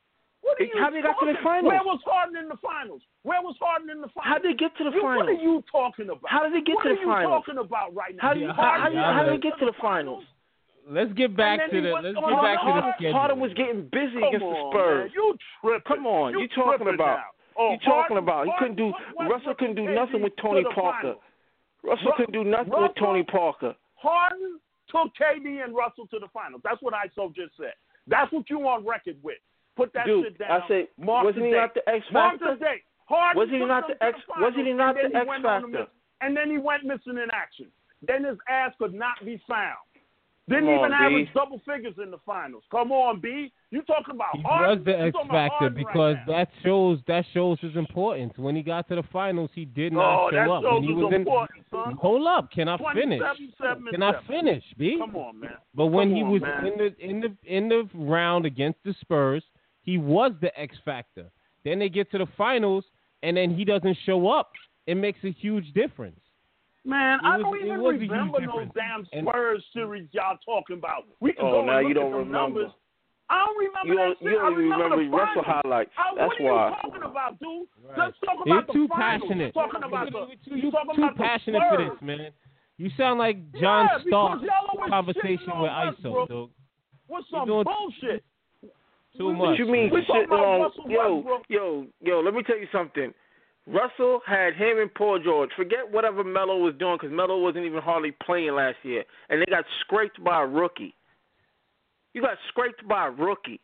What are you How they got to the talking- finals? Where was Harden in the finals? Where was Harden in the finals? How did they get to the You- finals? What are you talking about? How did they get what to the are you finals? talking about right now? How do you, Yeah, how, how, yeah, how did yeah. they get to the finals? Let's get back And to then he the went let's on get back to the Harden, schedule. Harden was getting busy Come against on, the Spurs. man. You tripping. Come on, you you talking tripping about? now. Oh, you talking Harden- about? He couldn't do. Harden put Russell couldn't do Westbrook nothing and with K D Tony to the Parker. finals. Russell couldn't do nothing Russell- with Tony Parker. Harden took K D and Russell to the finals. That's what I so just said. That's what you on record with. Put that Dude, shit down. I say, Mark wasn't the he date. not the X Mark factor? the date. Harden Was he took not them the to X? finals, Wasn't he not and then the he X went on a factor? miss- And then he went missing in action. Then his ass could not be found. Didn't Come even on, average B. double figures in the finals. Come on, B. You talking about He Harden? was the You X talking about factor Harden because right now. that shows that shows his importance. When he got to the finals, he did not Oh, show that up. shows When he his was in, importance, son. hold up, can I finish? twenty-seven, seven, Can I seven. finish, B? Come on, man. But when Come he on, was man. in the in the in the round against the Spurs, he was the X factor. Then they get to the finals, and then he doesn't show up. It makes a huge difference. Man, It I was- don't it even was a huge remember those difference. damn And- Spurs series y'all talking about. We can Oh, go now and you look don't at the remember. numbers. I don't remember You that don't, shit. you I don't even remember remember the Russell finals. highlights. I, That's what are why. you talking about, dude? Right. Let's talk about You're the too finals. passionate. You're talking about the. You're too, You're you talking too about the passionate for Spurs. this, man. You sound like John Yeah, because Stark y'all always conversation shitting with on I S O, Westbrook. dude. What's You're some doing bullshit? Too We- much. What you mean We talking sitting about on? Russell Yo, Westbrook. yo, yo. Let me tell you something. Russell had him and Paul George. Forget whatever Melo was doing because Melo wasn't even hardly playing last year, and they got scraped by a rookie. You got scraped by a rookie.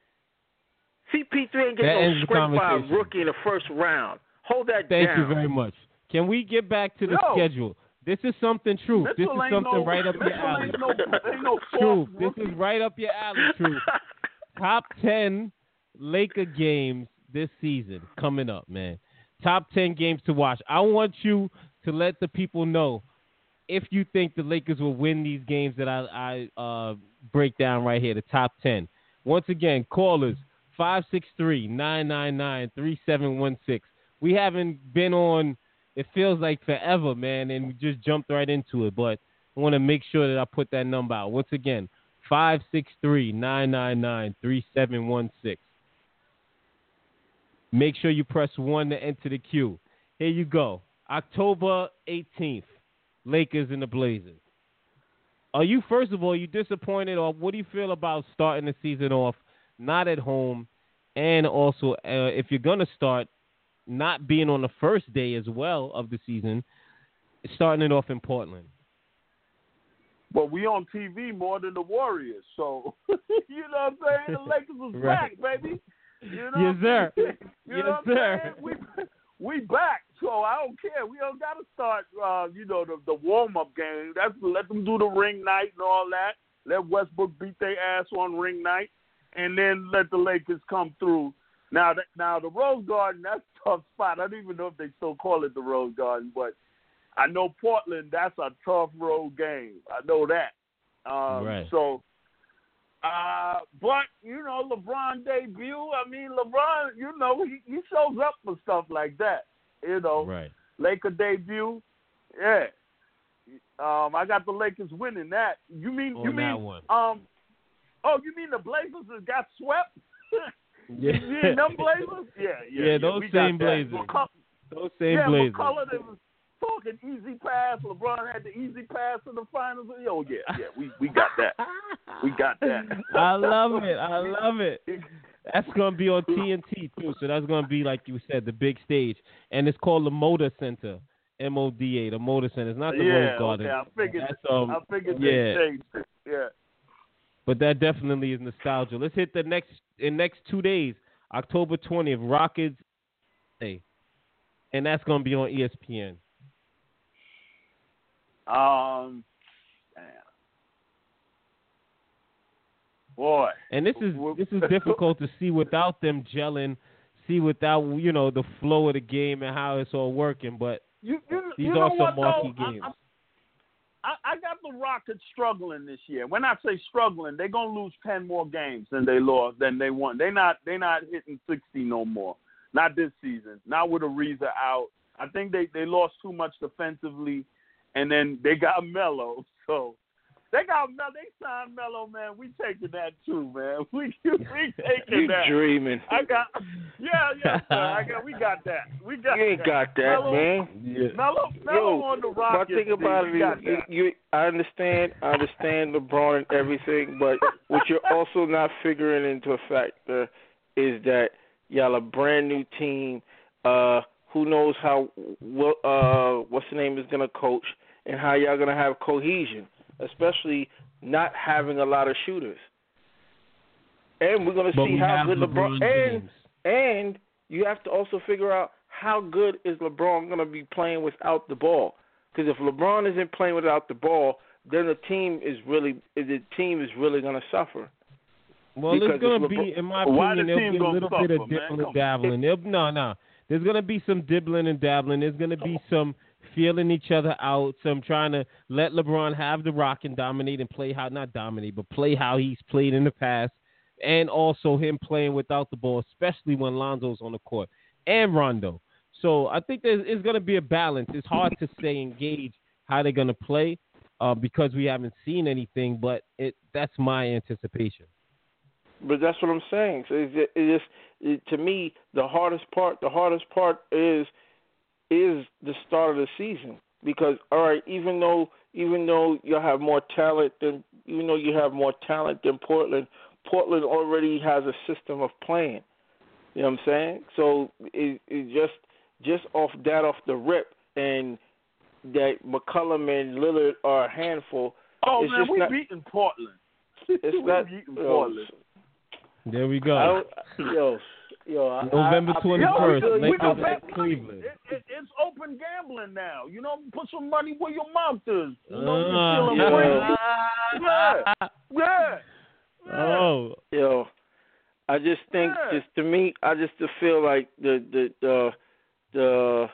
C P three ain't That getting no ends the scraped by a conversation. rookie in the first round. Hold that Thank down. you very much. Can we get back to the Yo. schedule? This is something true. This is Mitchell ain't something no- right up your Mitchell alley. ain't no, ain't no True. soft This rookie. is right up your alley, true. Top ten Laker games this season coming up, man. Top ten games to watch. I want you to let the people know if you think the Lakers will win these games that I, I uh, break down right here, the top ten. Once again, callers, five six three, nine nine nine, three seven one six. We haven't been on, it feels like forever, man, and we just jumped right into it, but I want to make sure that I put that number out. Once again, five six three, nine nine nine, three seven one six. Make sure you press one to enter the queue. Here you go. October eighteenth, Lakers and the Blazers. Are you, first of all, are you disappointed, or what do you feel about starting the season off not at home, and also uh, if you're going to start, not being on the first day as well of the season, starting it off in Portland? But we on T V more than the Warriors, so you know what I'm saying? The Lakers was Right. back, baby. You know Yes, sir. what I'm saying? You Yes, know what sir. I'm saying? We we back, so I don't care. We don't got to start, uh, you know, the the warm up game. That's let them do the ring night and all that. Let Westbrook beat their ass on ring night, and then let the Lakers come through. Now, that, now the Rose Garden, that's a tough spot. I don't even know if they still call it the Rose Garden, but I know Portland, that's a tough road game. I know that. Um, Right. So, uh, but, you know, LeBron debut, I mean, LeBron, you know, he, he shows up for stuff like that. You know, Right. Laker debut, yeah. Um, I got the Lakers winning that. You mean, On you that mean, one. um, oh, you mean the Blazers that got swept? Yeah. You mean them Blazers? Yeah, yeah. Yeah, those we got same that. Blazers. McCull- Those same yeah, Blazers. McCullough, they was talking easy pass. LeBron had the easy pass in the finals. Oh, yeah, yeah, we, we got that. We got that. I love it. I love it. That's going to be on T N T, too. So that's going to be, like you said, the big stage. And it's called the Moda Center, M O D A, the Moda Center. It's not the Yeah, Rose Garden. okay, I figured, That's, um, I figured yeah. they changed it. Yeah. But that definitely is nostalgia. Let's hit the next in next two days, October twentieth, Rockets Day. And that's going to be on E S P N. Um, damn. Boy. And this is this is difficult to see without them gelling, see without, you know, the flow of the game and how it's all working. But You, you, these you are know some what, marquee though? games. I, I, I got the Rockets struggling this year. When I say struggling, they're gonna lose ten more games than they lost than they won. They not they not hitting sixty no more. Not this season. Not with Ariza out. I think they, they lost too much defensively, and then they got Melo. So They got Melo. They signed Melo, man. We taking that too, man. We we taking You that. dreaming? I got. Yeah, yeah, sir. I got. We got that. We got. You ain't that. got that, Melo, man. Yeah. Melo, Melo Yo, on the my Rockets. thing about we got it is, that. you, you, I understand, I understand LeBron and everything, but what you're also not figuring into effect uh, is that y'all a brand new team. Uh, who knows how what uh, what's the name is gonna coach and how y'all gonna have cohesion, especially not having a lot of shooters. And we're gonna But see we how have good LeBron, LeBron and James. and you have to also figure out how good is LeBron going to be playing without the ball. Because if LeBron isn't playing without the ball, then the team is really the team is really going to suffer. Well, Because it's going to if be, in my Why opinion, the there'll team be a gonna little suffer, bit of man? dibbling Come and dabbling. There'll, no, no. There's going to be some dibbling and dabbling. There's going to be some feeling each other out, some trying to let LeBron have the rock and dominate and play how, not dominate, but play how he's played in the past, and also him playing without the ball, especially when Lonzo's on the court, and Rondo. So I think there's it's going to be a balance. It's hard to say and gauge how they're going to play uh, because we haven't seen anything, but it that's my anticipation. But that's what I'm saying. So it's, it is it, to me the hardest part. The hardest part is is the start of the season because all right, even though even though you have more talent than even though you have more talent than Portland, Portland already has a system of playing. You know what I'm saying? So it, it just just off that off the rip, and that McCollum and Lillard are a handful. Oh it's man, just we not, beating Portland. It's we not. beating Yo, Portland. There we go. I, yo, yo, I, November I, I, twenty-first, Yo, we, we Lakers gonna at bet Cleveland. money. It, it, it's open gambling now. You know, put some money where your mouth is. You know, Uh, you're feeling yeah. free. Yeah, yeah. yeah. Oh, yo, I just think, Yeah. just to me, I just feel like the the the the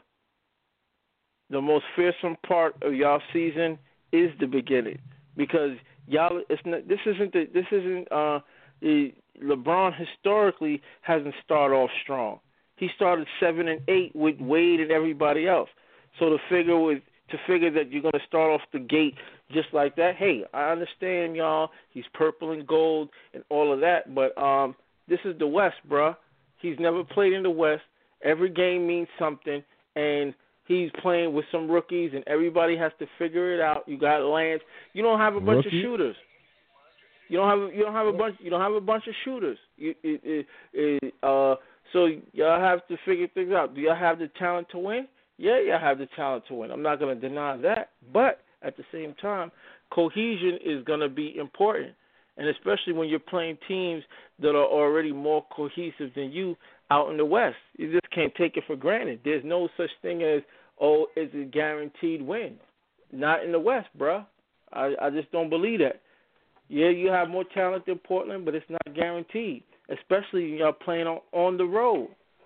the most fearsome part of y'all season is the beginning because y'all. It's not. This isn't the. This isn't. Uh, the LeBron historically hasn't started off strong. He started seven and eight with Wade and everybody else. So to figure with to figure that you're going to start off the gate just like that, hey, I understand y'all. He's purple and gold and all of that, but um, this is the West, bruh. He's never played in the West. Every game means something, and he's playing with some rookies, and everybody has to figure it out. You got Lance. You don't have a bunch Rookie? of shooters. You don't have you don't have a bunch you don't have a bunch of shooters. You it, it, it, uh so y'all have to figure things out. Do y'all have the talent to win? Yeah, y'all have the talent to win. I'm not going to deny that. But at the same time, cohesion is going to be important, and especially when you're playing teams that are already more cohesive than you out in the West. You just can't take it for granted. There's no such thing as oh, it's a guaranteed win. Not in the West, bruh. I I just don't believe that. Yeah, you have more talent than Portland, but it's not guaranteed, especially when y'all playing on, on the road.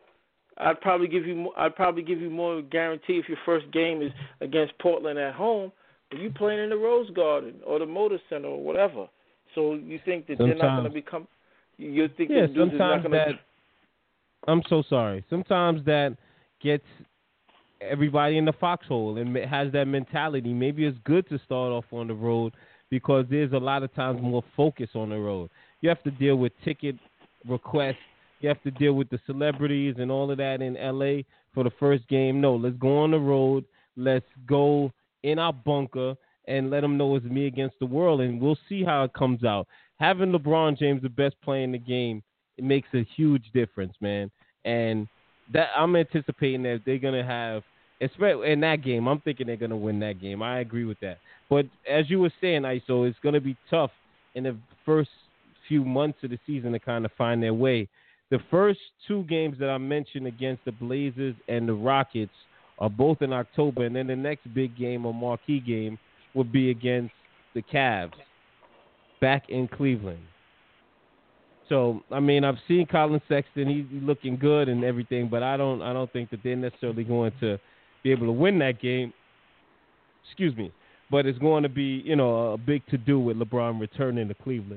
I'd probably give you more, I'd probably give you more guarantee if your first game is against Portland at home, but you playing in the Rose Garden or the Motor Center or whatever. So you think that Sometimes, they're not going to become? You think yeah, the dudes is not sometimes going that. to? I'm so sorry. Sometimes that gets everybody in the foxhole and has that mentality. Maybe it's good to start off on the road because there's a lot of times more focus on the road. You have to deal with ticket requests. You have to deal with the celebrities and all of that in L A for the first game. No, let's go on the road. Let's go in our bunker and let them know it's me against the world, and we'll see how it comes out. Having LeBron James, the best player in the game, it makes a huge difference, man. And that I'm anticipating that they're going to have, especially in that game, I'm thinking they're going to win that game. I agree with that. But as you were saying, I S O, it's going to be tough in the first few months of the season to kind of find their way. The first two games that I mentioned against the Blazers and the Rockets are both in October, and then the next big game or marquee game would be against the Cavs back in Cleveland. So, I mean, I've seen Colin Sexton. He's looking good and everything, but I don't I don't think that they're necessarily going to be able to win that game. Excuse me. But it's going to be, you know, a big to-do with LeBron returning to Cleveland.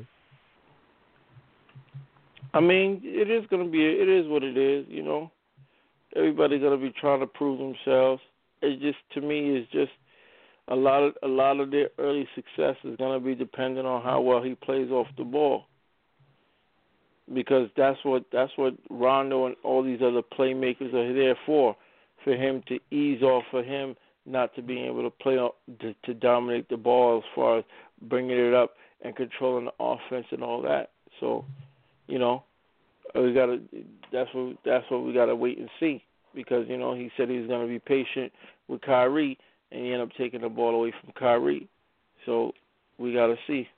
I mean, it is going to be. It is what it is. You know, everybody's going to be trying to prove themselves. It's just, to me, it's just a lot of a lot of their early success is going to be dependent on how well he plays off the ball. Because that's what that's what Rondo and all these other playmakers are there for, for him to ease off for him not to being able to play to, to dominate the ball as far as bringing it up and controlling the offense and all that. So, you know, we gotta that's what that's what we gotta wait and see, because you know he said he was gonna be patient with Kyrie and he ended up taking the ball away from Kyrie. So we gotta see.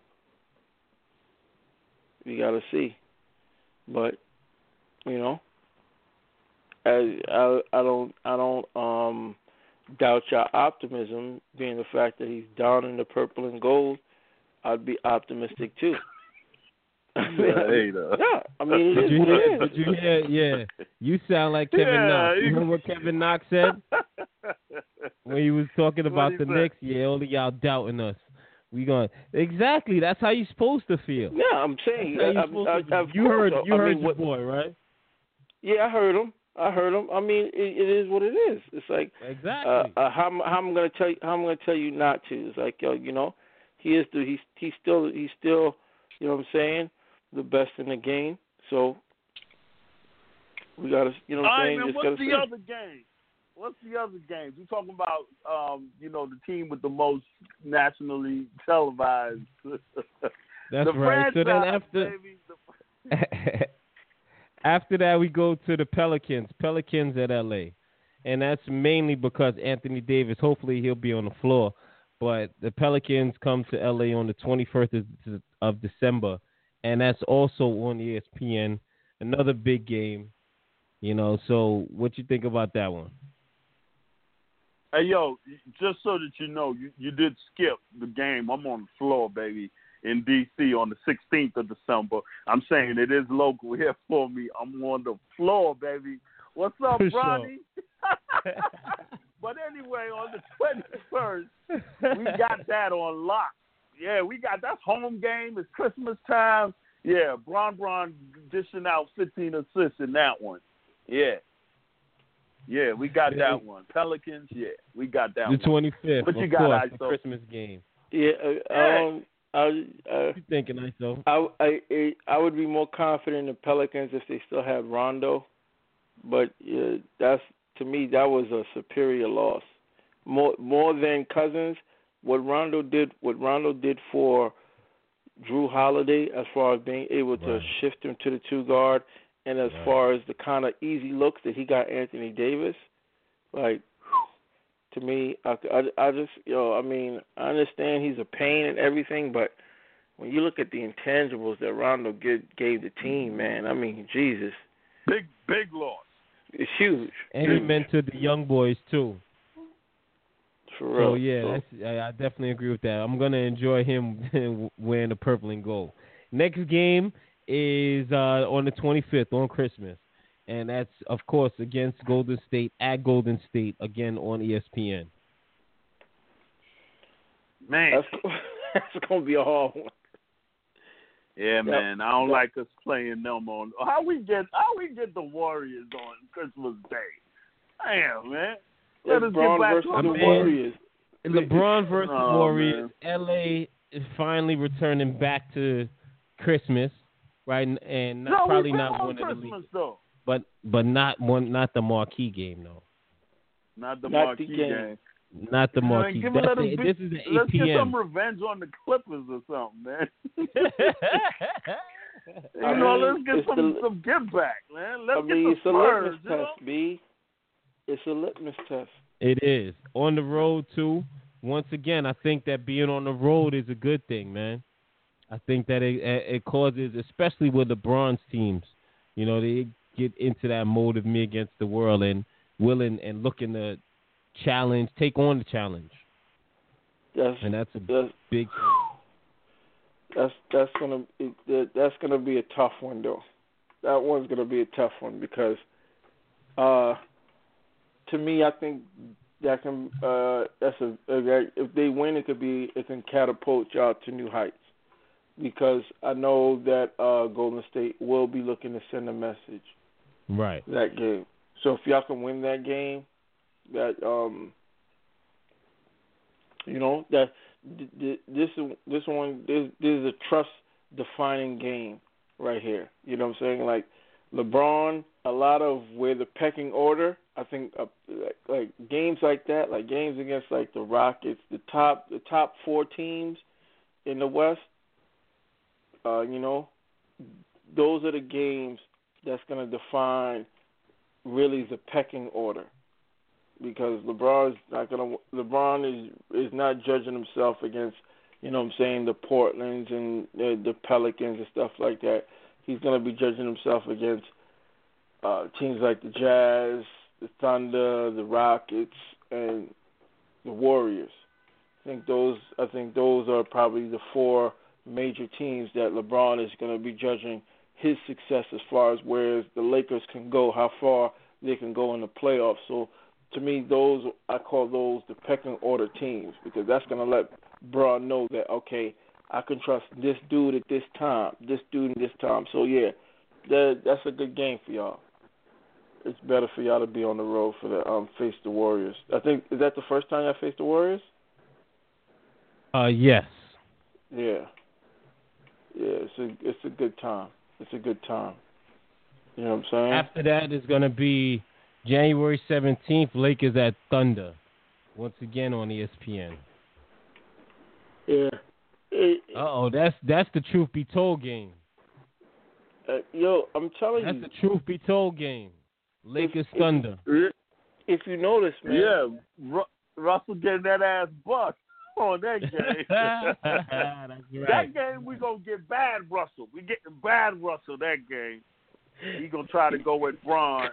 We gotta see. But you know, I, I I don't I don't um doubt your optimism, being the fact that he's down in the purple and gold. I'd be optimistic too. I mean, hey, uh, yeah, I mean, it Did is you what hear? it is. Did you hear? Yeah, you sound like Kevin Yeah, Knox. You you- heard what Kevin Knox said when he was talking about he the say? Knicks? Yeah, all of y'all doubting us. We going exactly. That's how you're supposed to feel. Yeah, I'm saying. That's how I, you're supposed I, to I, feel. You heard. You I heard mean, your what, boy, right? Yeah, I heard him. I heard him. I mean, it, it is what it is. It's like Exactly. uh, uh, how, am- how I'm gonna tell you how I'm gonna tell you not to. It's like yo, you know, he is the he's he's still he's still you know what I'm saying, the best in the game. So we gotta you know what All I'm right, saying. man, Just what's gotta the see. other game? What's the other games? We're talking about, um, you know, the team with the most nationally televised. That's the right. So then franchise, after baby, the- after that, we go to the Pelicans. Pelicans at L A, and that's mainly because Anthony Davis. Hopefully, he'll be on the floor. But the Pelicans come to L A on the twenty-first of, of December, and that's also on E S P N. Another big game, you know. So, what you think about that one? Hey, yo, just so that you know, you, you did skip the game. I'm on the floor, baby, in D C on the sixteenth of December. I'm saying it is local here for me. I'm on the floor, baby. What's up, For sure. Ronnie? But anyway, on the twenty-first, we got that on lock. Yeah, we got that's home game. It's Christmas time. Yeah, Bron Bron dishing out fifteen assists in that one. Yeah. Yeah, we got Yeah. that one. Pelicans, yeah, we got that The one. twenty-fifth, What you of got, course, I S O? the Christmas game. Yeah, uh, Hey. um, I uh, What you thinking, I S O? I, I I would be more confident in the Pelicans if they still had Rondo, but uh, that's to me that was a superior loss. More more than Cousins, what Rondo did what Rondo did for Drew Holiday as far as being able to Right. shift him to the two guard, and as Right. far as the kind of easy looks that he got Anthony Davis, like. To me, I, I, I just, you know, I mean, I understand he's a pain and everything, but when you look at the intangibles that Rondo gave, gave the team, man, I mean, Jesus, Big, big loss. it's huge. And he huge. mentored the young boys too. For real. So yeah, So, that's, I, I definitely agree with that. I'm gonna enjoy him wearing the purple and gold. Next game is uh, on the twenty-fifth on Christmas, and that's of course against Golden State at Golden State again on E S P N. Man. that's that's gonna be a hard one. Yeah, man. I don't Yep. like us playing them on. How we get? How we get the Warriors on Christmas Day? Damn, man. Let us LeBron get back versus to the the Warriors. LeBron versus Oh, Warriors. man. L A is finally returning back to Christmas, right? And not, No, probably we not on one of the Christmas league, though. but but not one, not the marquee game though. Not the Not the marquee game. game. Not the Man, marquee. give it- That's let us the- be- this is the Let's eight get some p.m. revenge on the Clippers or something, man. you I know, mean, let's get it's some the- some get back, man. Let's I mean, get it's the a Spurs, litmus you know? test, B. It's a litmus test. It is on the road too. Once again, I think that being on the road is a good thing, man. I think that it it causes, especially with LeBron's teams, you know, they get into that mode of me against the world and willing and looking to challenge, take on the challenge, That's and that's a that's big thing. that's that's gonna that- that's gonna be a tough one though. That one's gonna be a tough one because, uh, to me, I think that can uh that's a, a if they win, it could be it can catapult y'all to new heights. Because I know that uh, Golden State will be looking to send a message Right. that game. So if y'all can win that game, that um, You know that this this one this, this is a trust defining game right here. You know what I'm saying? Like LeBron, a lot of where the pecking order. I think uh, like, like games like that, like games against like the Rockets, the top the top four teams in the West. Uh, you know, those are the games that's going to define really the pecking order, because LeBron is not going to. LeBron is is not judging himself against, you know what I'm saying, the Portlands and the, the Pelicans and stuff like that. He's going to be judging himself against uh, teams like the Jazz, the Thunder, the Rockets, and the Warriors. I think those. I think those are probably the four major teams that LeBron is going to be judging his success as far as where the Lakers can go, how far they can go in the playoffs. So, to me, those I call those the pecking order teams, because that's going to let Bron know that, okay, I can trust this dude at this time, this dude at this time. So, yeah, that, that's a good game for y'all. It's better for y'all to be on the road for the um face the Warriors. I think, is that the first time y'all faced the Warriors? Uh, yes. Yeah. Yeah, it's a, it's a good time. It's a good time. You know what I'm saying? After that is going to be January seventeenth, Lakers at Thunder. Once again on E S P N. Yeah. Uh-oh, that's that's the truth be told game. Uh, yo, I'm telling that's you. That's the truth be told game. Lakers if, Thunder. If, if you notice, man. Yeah, Ru- Russell getting that ass bust on that game. That's right. That game we gonna get bad Russell. We getting bad Russell that game. He gonna try to go with Bron.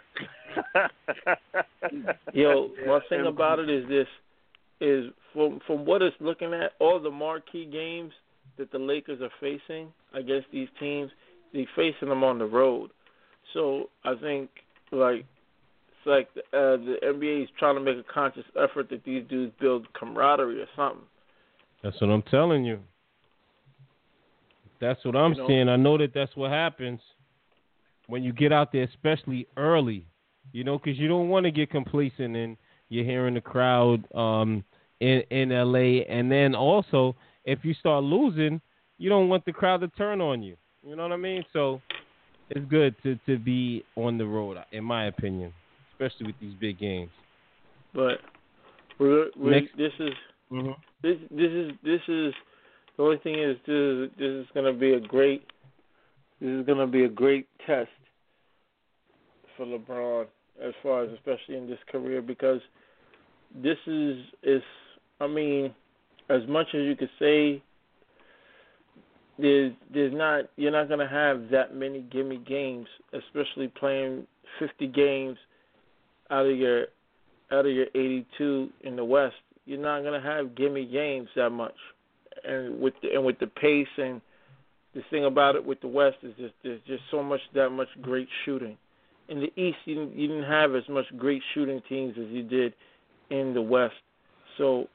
Yo, one thing about it is this: is from from what it's looking at, all the marquee games that the Lakers are facing against these teams, they're facing them on the road. So I think like it's like uh, the N B A is trying to make a conscious effort that these dudes build camaraderie or something. That's what I'm telling you. That's what I'm you know? saying. I know that that's what happens when you get out there, especially early. You know, because you don't want to get complacent and you're hearing the crowd um, in in L A. And then also, if you start losing, you don't want the crowd to turn on you. You know what I mean? So it's good to, to be on the road, in my opinion, especially with these big games. But we're, we're, Next, this is mm-hmm. this this is this is the only thing is this is, this is going to be a great this is going to be a great test for LeBron as far as especially in this career, because this is is I mean, as much as you could say, there's there's not you're not going to have that many gimme games, especially playing fifty games out of your out of your eighty-two in the West. You're not going to have gimme games that much, and with the, and with the pace and the thing about it with the West is just there's just so much that much great shooting. In the East, you didn't, you didn't have as much great shooting teams as you did in the West. So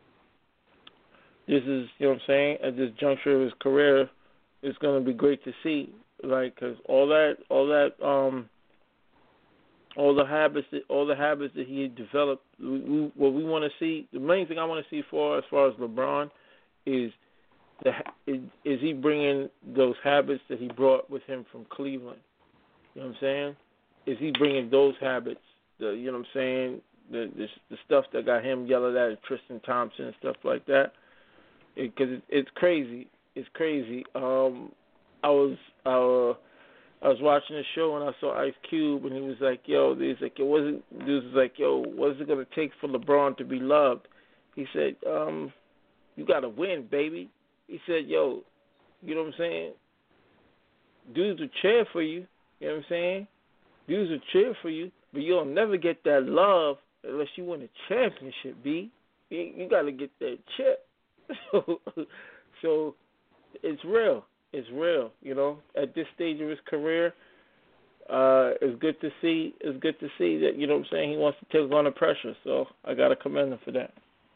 this is, you know what I'm saying, at this juncture of his career, it's going to be great to see, like, because all that, all that, um, all the habits, that, all the habits that he developed. We, we, what we want to see, the main thing I want to see for as far as LeBron is the is, is he bringing those habits that he brought with him from Cleveland. You know what I'm saying? Is he bringing those habits? The you know what I'm saying? The the, the stuff that got him yelled at at Tristan Thompson and stuff like that. Because it, it, it's crazy. It's crazy. Um, I was uh, I was watching a show and I saw Ice Cube and he was like, "Yo," he's like, "It wasn't." This was like, "Yo, what is it gonna take for LeBron to be loved?" He said, um, "You gotta win, baby." He said, "Yo, you know what I'm saying? Dudes will cheer for you. You know what I'm saying? Dudes will cheer for you, but you'll never get that love unless you win a championship, B. You, you got to get that chip." So, so it's real. It's real, you know. At this stage of his career, uh, it's good to see. It's good to see that, you know what I'm saying, he wants to take on the pressure. So I got to commend him for that.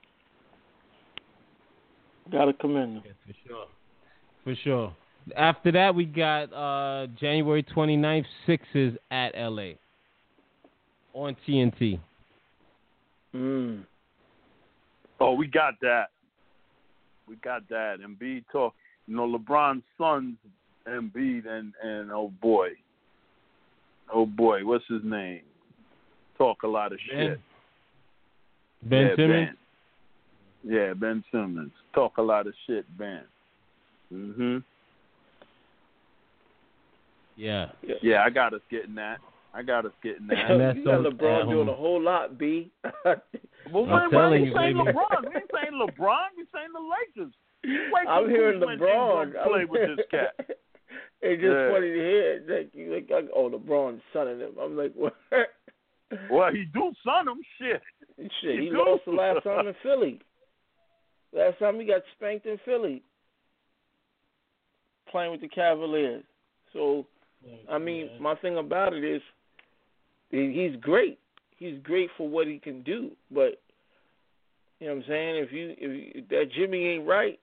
Got to commend him. Yeah, for sure. For sure. After that, we got uh, January twenty-ninth, Sixers at L A on T N T. Mm. Oh, we got that. We got that. Embiid talk. You know, LeBron's sons, Embiid and and oh boy, oh boy, what's his name? Talk a lot of Ben. shit. Ben yeah, Simmons. Ben. Yeah, Ben Simmons. Talk a lot of shit, Ben. Mhm. Yeah. Yeah, I got us getting that. I got us getting that. And that's you got so- LeBron um, doing a whole lot, B. Well, I'm why, why telling are we you, saying baby. LeBron? We ain't saying LeBron. We saying the Lakers. Wait I'm till hearing Kuzma and LeBron. Ingram play with this cat. It's just Yeah. funny to hear. It's like, you like, like, oh, LeBron's sonning him. I'm like, what? Well, he do son him. Shit. Shit, He he do. lost the last time in Philly. Last time he got spanked in Philly, playing with the Cavaliers. So, I mean, my thing about it is, he- he's great. He's great for what he can do. But you know what I'm saying? If you if, if that Jimmy ain't right,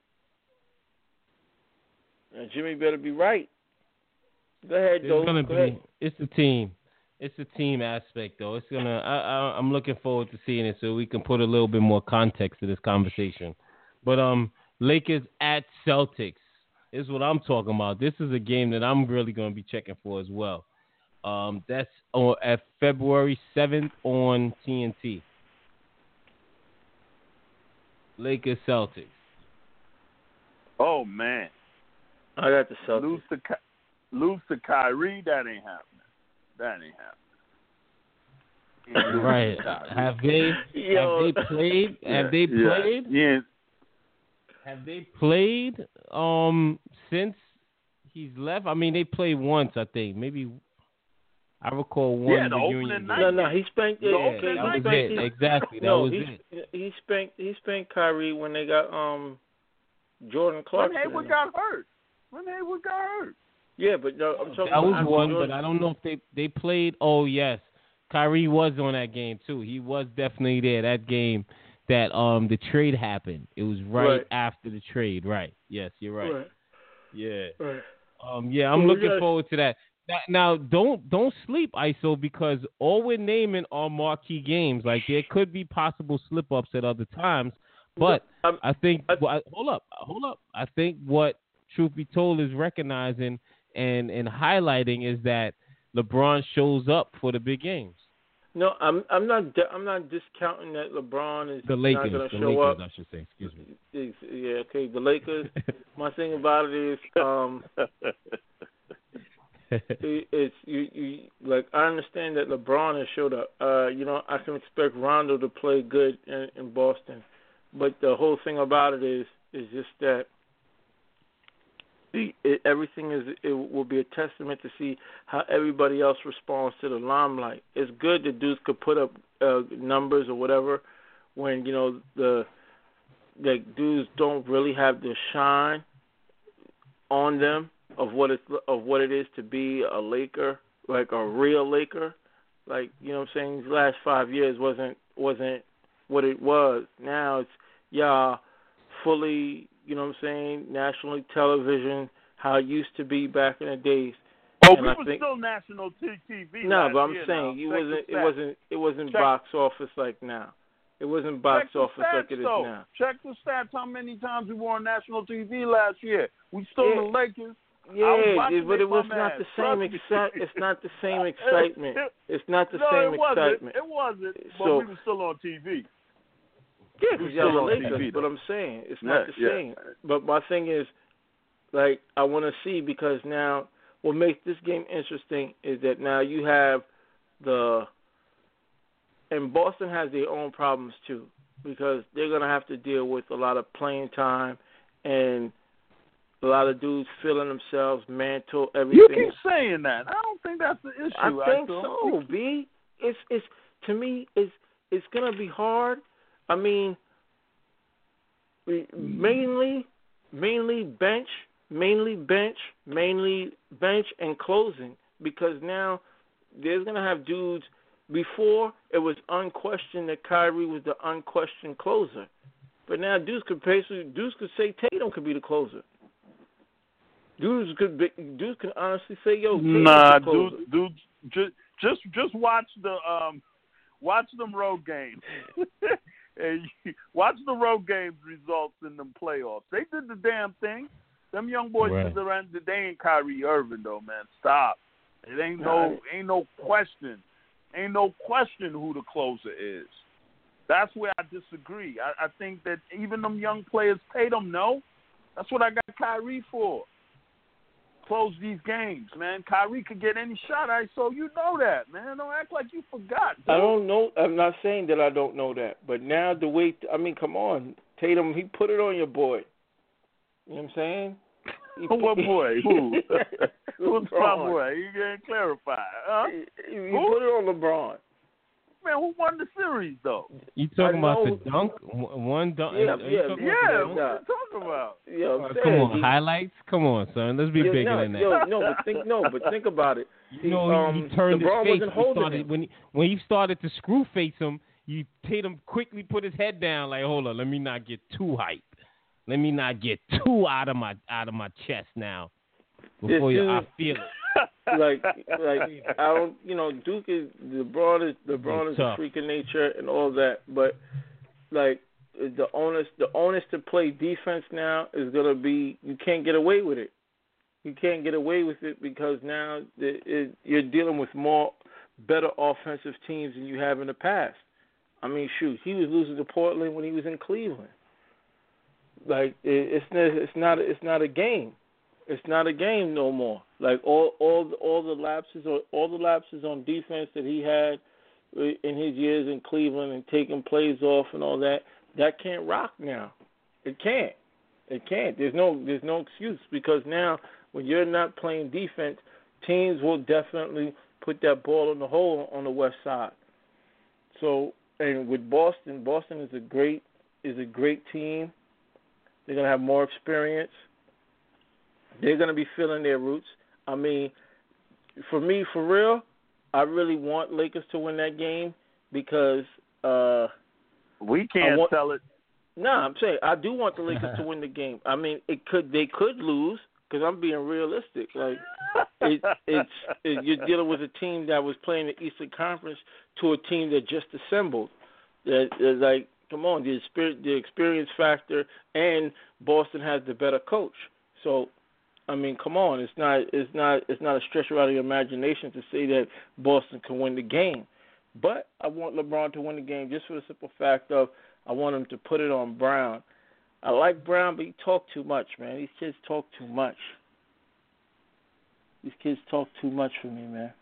then Jimmy better be right. Go ahead, It's Joe. gonna Go be. ahead. It's the team. It's the team aspect, though. It's gonna. I, I, I'm looking forward to seeing it, so we can put a little bit more context to this conversation. But um, Lakers at Celtics is what I'm talking about. This is a game that I'm really gonna be checking for as well. Um, that's on, at February seventh on T N T. Lakers Celtics. Oh man, I got the Celtics. lose to Ky- lose to Kyrie. That ain't happening. That ain't happening. Right. Have they Yo. have they played? Have they Yeah. played? Yeah. Have they played um since he's left? I mean, they played once, I think. Maybe I recall one Yeah, the reunion opening game. night. No, no, he spanked. The Yeah, opening okay, That he was spanked. it. he- Exactly. That no, was he it. he spanked. He spanked Kyrie when they got um Jordan When Clarkson. Hayward in got hurt. When Hayward got hurt. Yeah, but no, I'm talking That about was after one, Jordan. but I don't know if they they played. Oh yes, Kyrie was on that game too. He was definitely there. That game that um the trade happened. It was right, Right. after the trade. Right. Yes, you're right. Right, Yeah. right. Um. Yeah, I'm Well, we looking gotta- forward to that. Now, now, don't don't sleep, I S O, because all we're naming are marquee games. Like there could be possible slip ups at other times, but I'm- I think I- well, I- hold up, hold up. I think what truth be told is recognizing and and highlighting is that LeBron shows up for the big games. No, I'm I'm not di- I'm not discounting that LeBron is The not Lakers, going the to show Lakers, up. I should say. Excuse me. It's- Yeah, okay. The Lakers. My thing about it is, um, it, it's you, you like I understand that LeBron has showed up. Uh, you know, I can expect Rondo to play good in, in Boston, but the whole thing about it is is just that the it, everything is it will be a testament to see how everybody else responds to the limelight. It's good that dudes could put up uh, numbers or whatever when you know the like dudes don't really have the shine on them of what it's of what it is to be a Laker, like a real Laker. Like, you know what I'm saying, these last five years wasn't wasn't what it was. Now it's yeah, fully, you know what I'm saying, nationally television, how it used to be back in the days. Oh, And we I were think- still national T V. No, last but I'm year saying now. it Check wasn't the it stats. wasn't it wasn't Check- box office like now. It wasn't box Check the office stats, like it is though. now. Check the stats. How many times we were on national T V last year? We stole Yeah. the Lakers. I was Yeah, watching it- but it it was my not man. the same Trust me. excite. It's not the same excitement. It's not the no, same it wasn't. excitement. It wasn't. But So- we were still on T V. Yeah, We because y'all still the on Lakers. T V, But though. I'm saying it's Yeah, not the yeah. same. But my thing is, like, I want to see because now what makes this game interesting is that now you have the, and Boston has their own problems too because they're gonna have to deal with a lot of playing time and a lot of dudes feeling themselves, mantle, everything. You keep saying that. I don't think that's the issue. I think feel. so, B. It's it's to me it's it's gonna be hard. I mean, we- mainly mainly bench, mainly bench, mainly bench and closing because now there's gonna have dudes. Before it was unquestioned that Kyrie was the unquestioned closer, but now dudes could basically dudes could say Tatum could be the closer. Dudes could be, dudes could honestly say, "Yo, Tatum's Nah, the closer." dude, dude, just just just watch the um, watch them road games. Hey, watch the road games results in them playoffs. They did the damn thing. Them young boys Right. did the run. They ain't Kyrie Irving though, man. Stop. It ain't no, ain't no question. Ain't no question who the closer is. That's where I disagree. I, I think that even them young players, Tatum, no. That's what I got Kyrie for. Close these games, man. Kyrie could get any shot. I so you know that, man. Don't act like you forgot. Dude. I don't know. I'm not saying that I don't know that, but now the way I mean, come on, Tatum, he put it on your boy. You know what I'm saying? He put, what boy? Who? Who's my LeBron. boy? You can't clarify. Huh? He, he Who? put it on LeBron. Man, who won the series though? You talking I about know. the dunk? One dunk? Yeah, are you yeah, talking Yeah, about the what dunk? you talking about? You know what Uh, I'm come saying? on, He- highlights? Come on, son. Let's be yo, bigger no, than that. yo, no, but think no, but think about it. You know, um, he turned LeBron his face. wasn't He holding started, him. when he, when he started to screw face him, you Tatum quickly put his head down, like, hold on, let me not get too hyped. Let me not get too out of my out of my chest now. Before This you, I dude- feel it. like, like I don't, you know, Duke is LeBron is LeBron He's is a tough. freak of nature and all that, but like the onus, the onus to play defense now is gonna be you can't get away with it. You can't get away with it because now it, it, you're dealing with more better offensive teams than you have in the past. I mean, shoot, he was losing to Portland when he was in Cleveland. Like it, it's not, it's not, it's not a game. It's not a game no more. Like all, all, all the lapses, or all the lapses on defense that he had in his years in Cleveland and taking plays off and all that, that can't rock now. It can't. It can't. There's no, there's no excuse because now when you're not playing defense, teams will definitely put that ball in the hole on the west side. So, and with Boston, Boston is a great, is a great team. They're gonna have more experience. They're going to be feeling their roots. I mean, for me, for real, I really want Lakers to win that game because uh, We can't want, tell it. No, nah, I'm saying I do want the Lakers to win the game. I mean, it could they could lose because I'm being realistic. Like it, it's it, you're dealing with a team that was playing the Eastern Conference to a team that just assembled. That like, come on, the experience, the experience factor, and Boston has the better coach. So. I mean, come on! It's not, it's not, it's not a stretch out of your imagination to say that Boston can win the game. But I want LeBron to win the game just for the simple fact of I want him to put it on Brown. I like Brown, but he talk too much, man. These kids talk too much. These kids talk too much for me, man.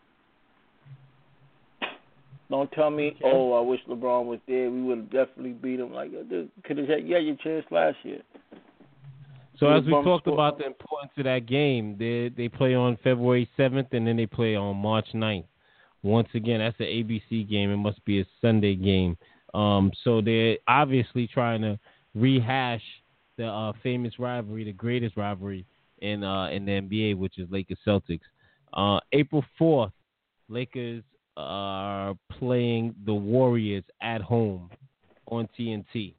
Don't tell me, okay. oh, I wish LeBron was there. We would have definitely beat him. Like, could have had, you had your chance last year. So as we talked about the importance of that game, they they play on February seventh and then they play on March ninth. Once again, that's an A B C game. It must be a Sunday game. Um, so they're obviously trying to rehash the uh, famous rivalry, the greatest rivalry in uh, in the N B A, which is Lakers Celtics. Uh, April fourth, Lakers are playing the Warriors at home on T N T.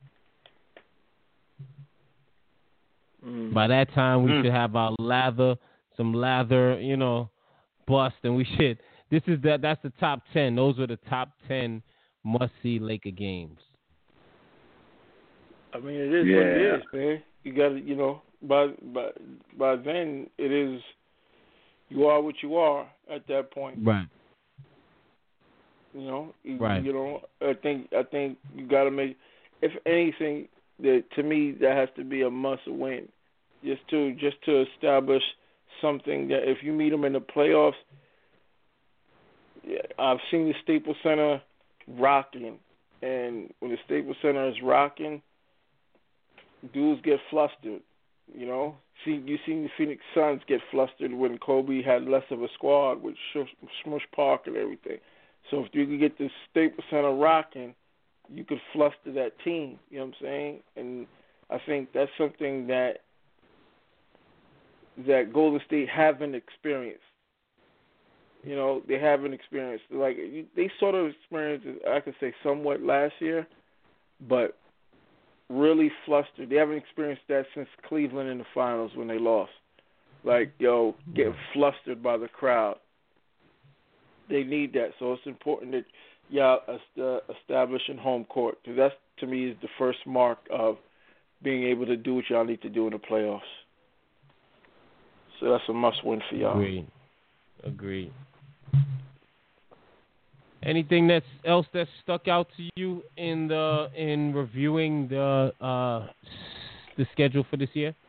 Mm. By that time, we mm. should have our lather, some lather, you know, bust, and we should. This is that. That's the top ten. Those are the top ten must-see Laker games. I mean, it is yeah. what it is, man. You got to, you know, by by by then it is. You are what you are at that point. Right. You know. You, right. You know. I think I think you got to make. If anything. That to me, that has to be a must win, just to just to establish something that if you meet them in the playoffs, yeah, I've seen the Staples Center rocking, and when the Staples Center is rocking, dudes get flustered. You know, see you seen the Phoenix Suns get flustered when Kobe had less of a squad with Smush Park and everything. So if you can get the Staples Center rocking, you could fluster that team, you know what I'm saying? And I think that's something that that Golden State haven't experienced. You know, they haven't experienced. Like, they sort of experienced, I could say, somewhat last year, but really flustered. They haven't experienced that since Cleveland in the finals when they lost. Like, yo, getting flustered by the crowd. They need that, so it's important that y'all est- establishing home court. Because that's, to me, is the first mark of being able to do what y'all need to do in the playoffs. So that's a must-win for y'all. Agreed. Agreed. Anything that's else that stuck out to you in the in reviewing the uh, the schedule for this year?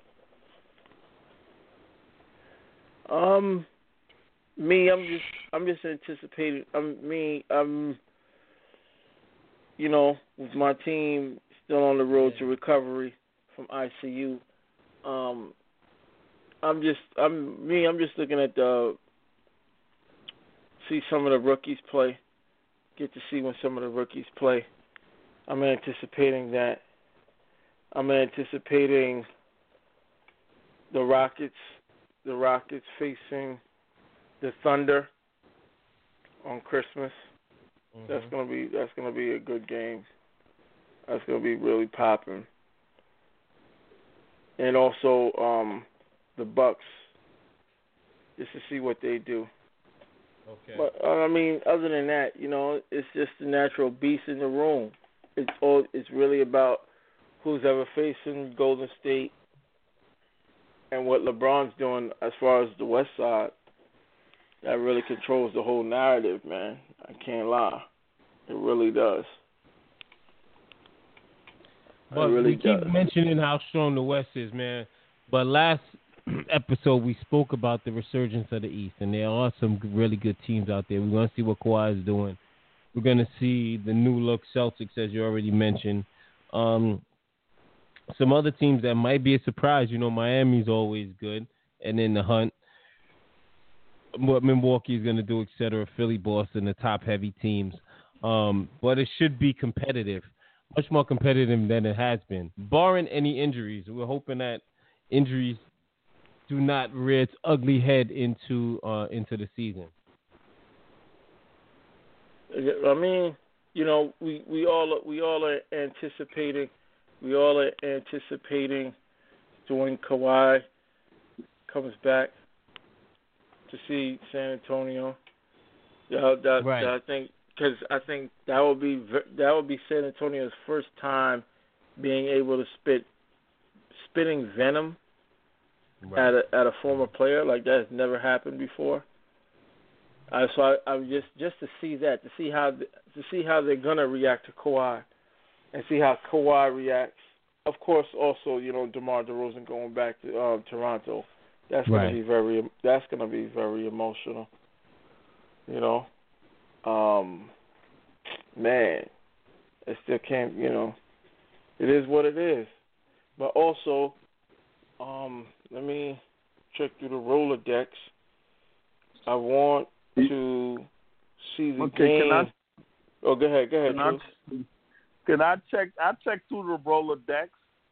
Um, me, I'm just I'm just anticipating. I'm me. I'm you know, with my team still on the road to recovery from I C U. Um, I'm just I'm me. I'm just looking at the. See some of the rookies play. Get to see when some of the rookies play. I'm anticipating that. I'm anticipating the Rockets. The Rockets facing the Thunder on Christmas. Mm-hmm. That's gonna be that's gonna be a good game. That's gonna be really popping. And also um, the Bucks, just to see what they do. Okay. But uh, I mean, other than that, you know, it's just the natural beast in the room. It's all. It's really about who's ever facing Golden State and what LeBron's doing as far as the West Side. That really controls the whole narrative, man. I can't lie. It really does. But it really we keep does. mentioning how strong the West is, man. But last episode we spoke about the resurgence of the East, and there are some really good teams out there. We're going to see what Kawhi is doing. We're going to see the new look Celtics, as you already mentioned. Um, some other teams that might be a surprise. You know, Miami's always good, and in the hunt, what Milwaukee is going to do, et cetera. Philly, Boston, the top-heavy teams. Um, but it should be competitive, much more competitive than it has been, barring any injuries. We're hoping that injuries do not rear its ugly head into uh, into the season. I mean, you know, we, we all we all are anticipating, we all are anticipating when Kawhi comes back to see San Antonio. Yeah, that, right. that I think because I think that will be that will be San Antonio's first time being able to spit spitting venom. Right. At a at a former player, like that has never happened before. Uh, so I, I'm just just to see that, to see how to see how they're gonna react to Kawhi, and see how Kawhi reacts. Of course, also you know DeMar DeRozan going back to uh, Toronto. That's gonna right. be very that's gonna be very emotional. You know, um, man, it still can't. You know, it is what it is. But also, um. Let me check through the Rolodex. I want to see the okay, game. Can I, oh, go ahead. Go ahead, can Drew. I, can I check? I checked through the Rolodex.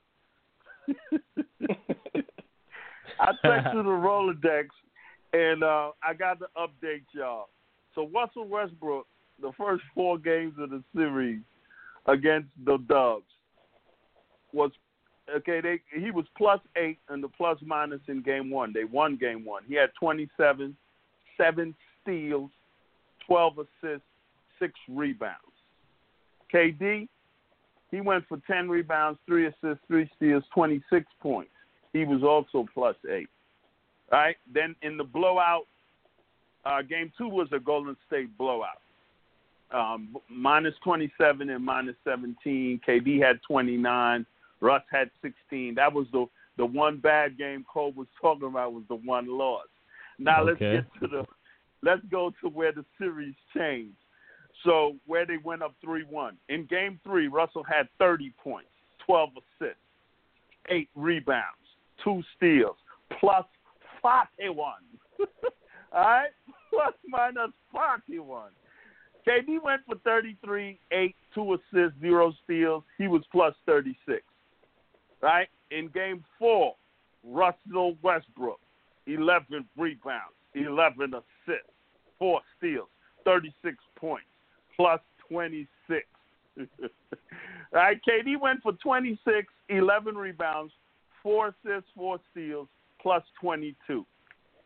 I checked through the Rolodex, and uh, I got to update y'all. So Russell Westbrook, the first four games of the series against the Dubs, was Okay, they he was plus eight and the plus minus in game one. They won game one. He had twenty-seven, seven steals, twelve assists, six rebounds. K D, he went for ten rebounds, three assists, three steals, twenty-six points. He was also plus eight. All right, then in the blowout, uh, game two was a Golden State blowout. Um, minus twenty-seven and minus seventeen. K D had twenty-nine. Russ had sixteen. That was the the one bad game Cole was talking about was the one loss. Now let's okay. get to the let's go to where the series changed. So where they went up three one. In game three, Russell had thirty points, twelve assists, eight rebounds, two steals, plus forty-one. All right? Plus minus forty-one. K D went for thirty-three, eight, two assists, zero steals. He was plus thirty-six. Right? In game four, Russell Westbrook, eleven rebounds, eleven assists, four steals, thirty-six points, plus twenty-six. Right? K D went for twenty-six, eleven rebounds, four assists, four steals, plus twenty-two. All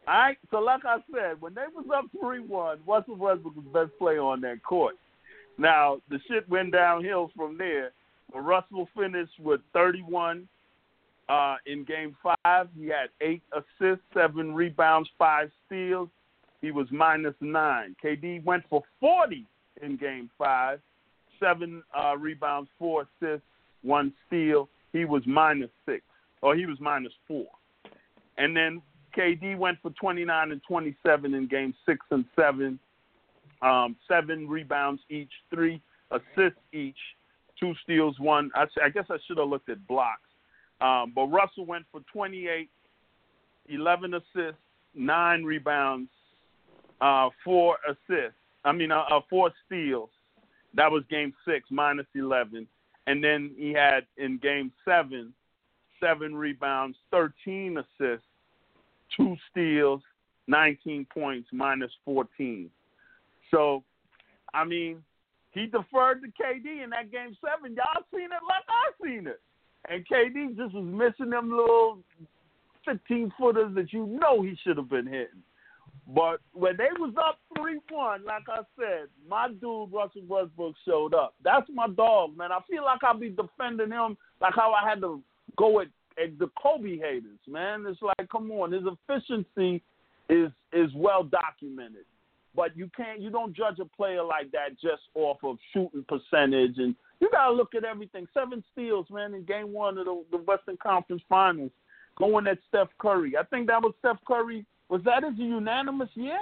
All right, so like I said, when they was up three one, Russell Westbrook was the best player on that court. Now, the shit went downhill from there. But Russell finished with thirty-one uh, in Game five. He had eight assists, seven rebounds, five steals. He was minus nine. K D went for forty in Game five, seven uh, rebounds, four assists, one steal. He was minus six, or he was minus four. And then K D went for twenty-nine and twenty-seven in Game six and seven, um, seven rebounds each, three assists each, two steals, one. I, I guess I should have looked at blocks. Um, but Russell went for twenty-eight, eleven assists, nine rebounds, uh, four assists. I mean, uh, uh, four steals. That was Game six, minus eleven. And then he had in Game seven, seven rebounds, thirteen assists, two steals, nineteen points, minus fourteen. So, I mean, he deferred to K D in that Game seven. Y'all seen it like I seen it. And K D just was missing them little fifteen-footers that you know he should have been hitting. But when they was up three one, like I said, my dude Russell Westbrook showed up. That's my dog, man. I feel like I'll be defending him like how I had to go at, at the Kobe haters, man. It's like, come on, his efficiency is is well documented. But you can't, you don't judge a player like that just off of shooting percentage. And you got to look at everything. Seven steals, man, in game one of the, the Western Conference Finals, going at Steph Curry. I think that was Steph Curry. Was that his unanimous year?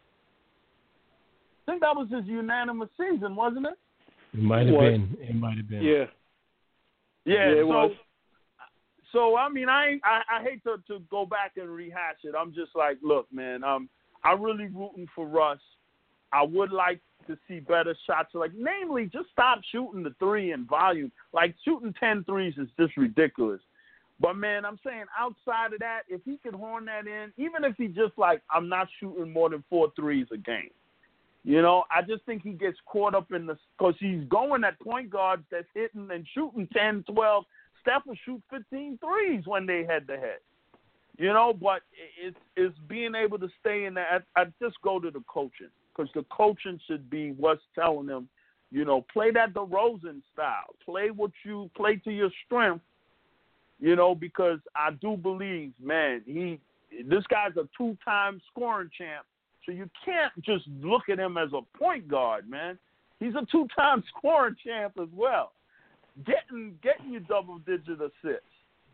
I think that was his unanimous season, wasn't it? It might have been. It might have been. Yeah. Yeah, yeah it so, was. So, I mean, I, I I hate to, to go back and rehash it. I'm just like, look, man, um, I'm really rooting for Russ. I would like to see better shots. Like, namely, just stop shooting the three in volume. Like, shooting ten threes is just ridiculous. But, man, I'm saying outside of that, if he could horn that in, even if he just like, I'm not shooting more than four threes a game. You know, I just think he gets caught up in the – because he's going at point guards that's hitting and shooting ten, twelve. Steph will shoot fifteen threes when they head-to-head. You know, but it's, it's being able to stay in that. I, I just go to the coaching because the coaching should be what's telling them, you know, play that DeRozan style. Play what you – play to your strength. You know, because I do believe, man, he this guy's a two-time scoring champ, so you can't just look at him as a point guard, man. He's a two-time scoring champ as well. Getting getting you double-digit assists.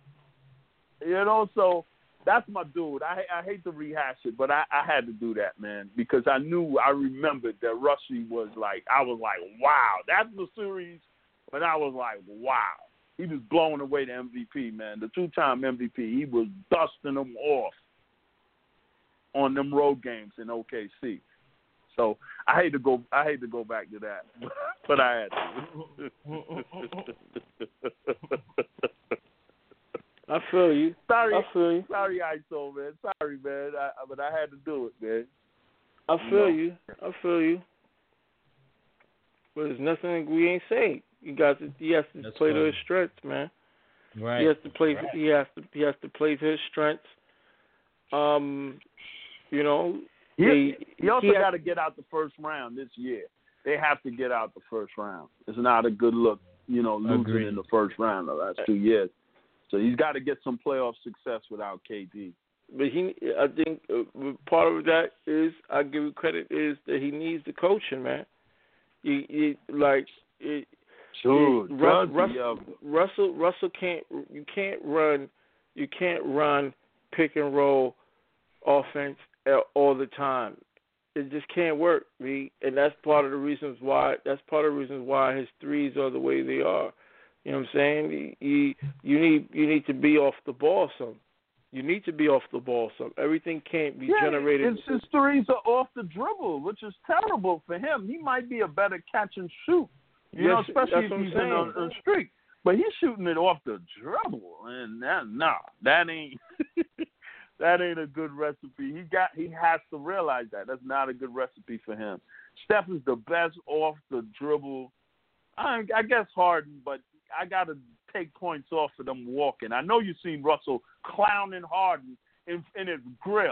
You know, so that's my dude. I I hate to rehash it, but I, I had to do that, man, because I knew, I remembered that Rushy was like, I was like, wow. That's the series when I was like, wow. He was blowing away the M V P, man. The two-time M V P. He was dusting them off on them road games in O K C. So I hate to go. I hate to go back to that, but I had to. I feel you. Sorry, I feel you. Sorry, I so man. Sorry, man. I, but I had to do it, man. I feel you. I feel you. But there's nothing we ain't saying. You got to. He has to That's play to funny. his strengths, man. Right. He has to play. Right. He has to. He has to play to his strengths. Um, you know. He, they, he also he has, got to get out the first round this year. They have to get out the first round. It's not a good look, you know, losing Agreed. in the first round the last two years. So he's got to get some playoff success without K D. But he, I think uh, part of that is, I give you credit, is that he needs the coaching, man. He, he like. It, Sure, it, Russ, Russ, uh, Russell Russell can't you can't run you can't run pick and roll offense all the time. It just can't work, B. And that's part of the reasons why that's part of the reasons why his threes are the way they are. You know what I'm saying? You, you need you need to be off the ball some. You need to be off the ball some. Everything can't be yeah, generated. His, his threes are off the dribble, which is terrible for him. He might be a better catch and shoot. You Yes, know, especially if that's what I'm he's in a, saying. a streak. But he's shooting it off the dribble, and that nah, that ain't that ain't a good recipe. He got he has to realize that that's not a good recipe for him. Steph is the best off the dribble. I, I guess Harden, but I got to take points off of them walking. I know you've seen Russell clowning Harden in, in his grill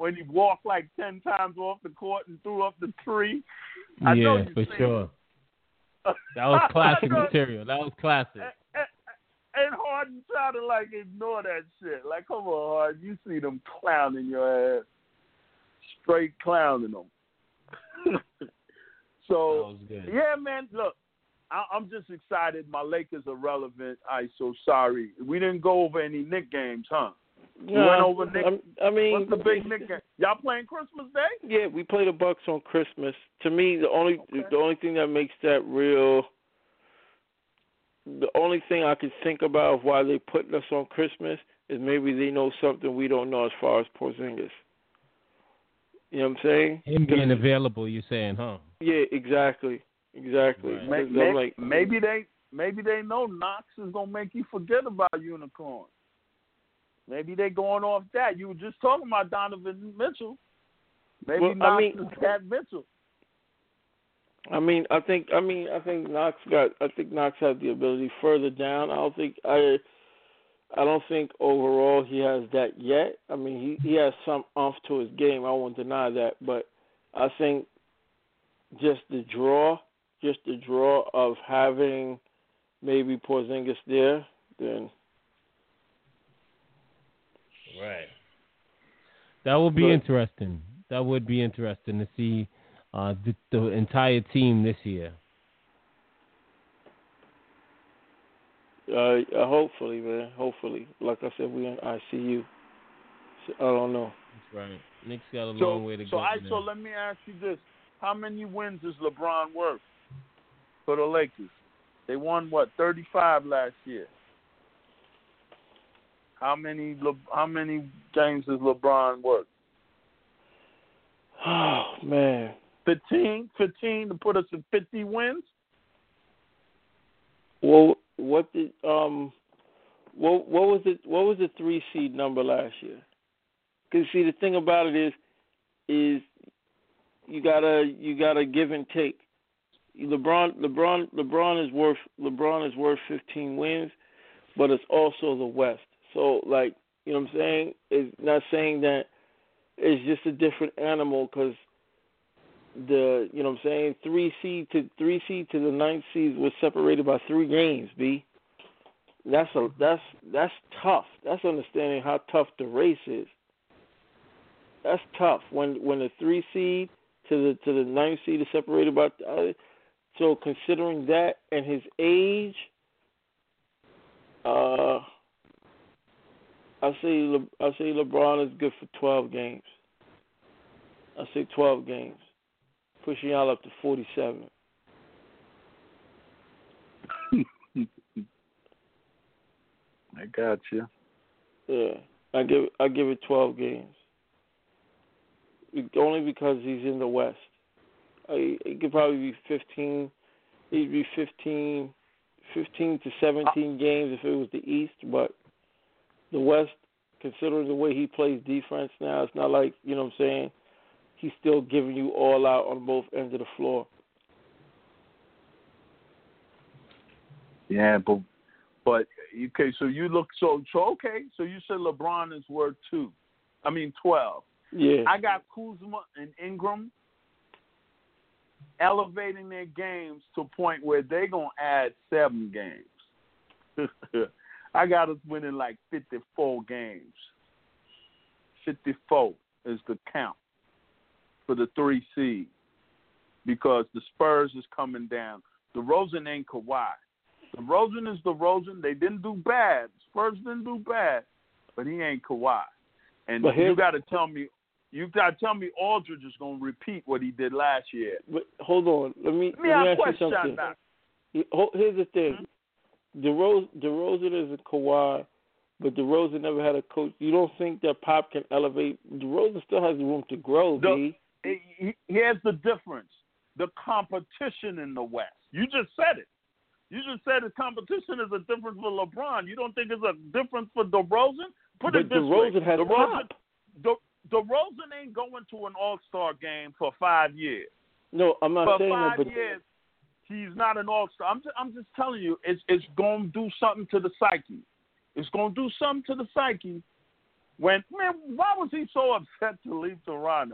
when he walked like ten times off the court and threw up the tree. I know yeah, you for seen sure. it. That was classic material. That was classic. And, and, and Harden tried to like ignore that shit. Like, come on, Harden, you see them clowning your ass, straight clowning them. So yeah, man, look. I'm just excited. My Lakers are relevant. I so sorry. We didn't go over any Knick games, huh? We no, went over Knick. I mean, what's the big Knick game? Y'all playing Christmas Day? Yeah, we play the Bucks on Christmas. To me, the only okay. the only thing that makes that real, the only thing I could think about of why they putting us on Christmas is maybe they know something we don't know as far as Porzingis. You know what I'm saying? Him being available, you're saying, huh? Yeah, exactly. Exactly. Right. Maybe, like, maybe they maybe they know Knox is gonna make you forget about Unicorn. Maybe they going off that. You were just talking about Donovan Mitchell. Maybe well, Knox I mean, is that Mitchell. I mean, I think I mean I think Knox got I think Knox had the ability further down. I don't think I I don't think overall he has that yet. I mean he, he has some oomph to his game. I won't deny that, but I think just the draw Just the draw of having maybe Porzingis there, then right. That would be but, interesting. That would be interesting to see uh, the, the entire team this year. Uh, uh, hopefully, man. Hopefully, like I said, we in I C U. So, I don't know. That's right. Nick's got a so, long way to so go. I, so let me ask you this: how many wins is LeBron worth for the Lakers? They won what thirty-five last year. How many Le, how many games is LeBron worth? Oh man, fifteen, fifteen to put us at fifty wins. Well, what did um, what what was it? What was the three seed number last year? Because see, the thing about it is, is you gotta you gotta give and take. LeBron, LeBron, LeBron is worth LeBron is worth fifteen wins, but it's also the West. So, like, you know what I'm saying? It's not saying that it's just a different animal because the, you know what I'm saying, three seed to three seed to the ninth seed was separated by three games. B. That's a that's that's tough. That's understanding how tough the race is. That's tough when when the three seed to the to the ninth seed is separated by. Uh, so considering that and his age, uh, I say Le, I say LeBron is good for twelve games. I say twelve games, pushing y'all up to forty-seven. I got you. Yeah, I give I give it twelve games. Only because he's in the West. I, it could probably be fifteen. It'd be fifteen, fifteen to seventeen games if it was the East, but the West, considering the way he plays defense now, it's not like, you know what I'm saying, he's still giving you all out on both ends of the floor. Yeah, but but okay, so you look so so okay, so you said LeBron is worth two. I mean twelve. Yeah. I got Kuzma and Ingram elevating their games to a point where they're gonna add seven games. I got us winning like fifty-four games. fifty-four is the count for the three seed because the Spurs is coming down. DeRozan ain't Kawhi. DeRozan is DeRozan. They didn't do bad. Spurs didn't do bad, but he ain't Kawhi. And you got to tell me, you got to tell me Aldridge is going to repeat what he did last year. But hold on, let me, let me, let me ask question you something. That. Here's the thing: mm-hmm. DeRozan, DeRozan is a Kawhi, but DeRozan never had a coach. You don't think that Pop can elevate? DeRozan still has room to grow. The, B. Here's the difference: the competition in the West. You just said it. You just said the competition is a difference for LeBron. You don't think it's a difference for DeRozan? Put but it this DeRozan way: has DeRozan, Pop. De, DeRozan ain't going to an All-Star game for five years. No, I'm not for saying five that. But years, he's not an All-Star. I'm just, I'm just telling you, it's it's going to do something to the psyche. It's going to do something to the psyche when man, why was he so upset to leave Toronto?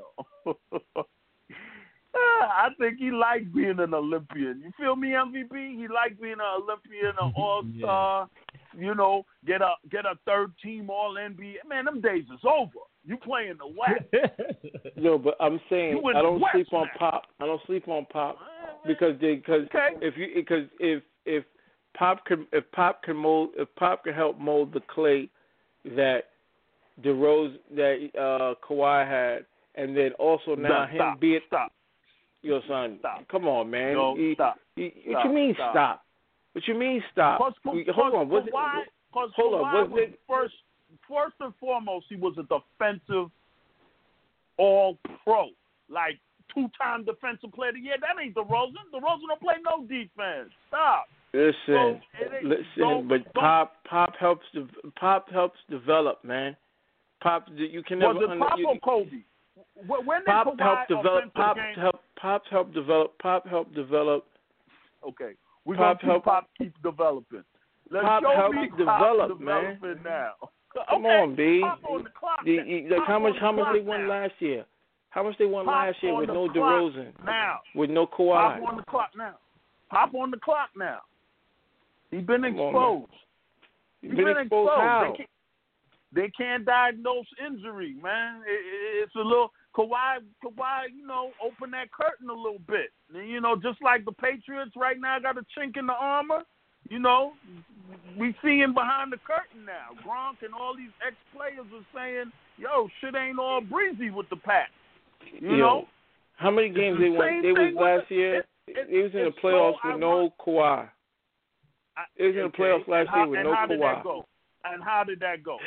I think he liked being an Olympian. You feel me, M V P? He liked being an Olympian, an All-Star. Yeah. You know, get a get a third team All N B A. Man, them days is over. You play in the West. No, but I'm saying I don't West sleep now. on Pop. I don't sleep on Pop because they because okay. if you because if if Pop can if Pop can mold if Pop can help mold the clay that DeRozan that uh, Kawhi had, and then also now no, him stop, be it. Stop. Yo, son, stop. Come on, man. No, he, stop. He, stop. What you mean stop? stop? What you mean stop? Cause, we, cause, hold on. Was Kawhi, it? Cause hold Kawhi on. Was was it first? First and foremost, he was a defensive All-Pro, like two-time defensive player of the year. That ain't DeRozan. DeRozan don't play no defense. Stop. Listen, so, listen, don't, but don't, Pop, Pop helps, de- Pop helps develop, man. Pop, you can never. Was it Pop you, or Kobe? When did Pop Kawhi helped develop. Pop game? help. Pop helped develop. Pop helped develop. Okay, we're Pop gonna keep help, Pop keep developing. Let's Pop show helped me develop, Pop man. developing now. Come okay, on, B. Pop on the clock. The, you, like how much? How much they won now. last year? How much they won Pop last year with no DeRozan? Now, with no Kawhi. Pop on the clock now. Pop on the clock now. He's been Come exposed. on, He's been, been exposed. exposed. How? They can't, they can't diagnose injury, man. It, it, it's a little Kawhi. Kawhi, you know, open that curtain a little bit. You know, just like the Patriots right now got a chink in the armor. You know, we seeing behind the curtain now. Gronk and all these ex-players are saying, "Yo, shit ain't all breezy with the Pack." You Yo, know, how many games they won? They was last the, year. It, it, they was in the so playoffs with no ironic. Kawhi. They was in the okay. playoffs last how, year with and no how did Kawhi. that go? And how did that go?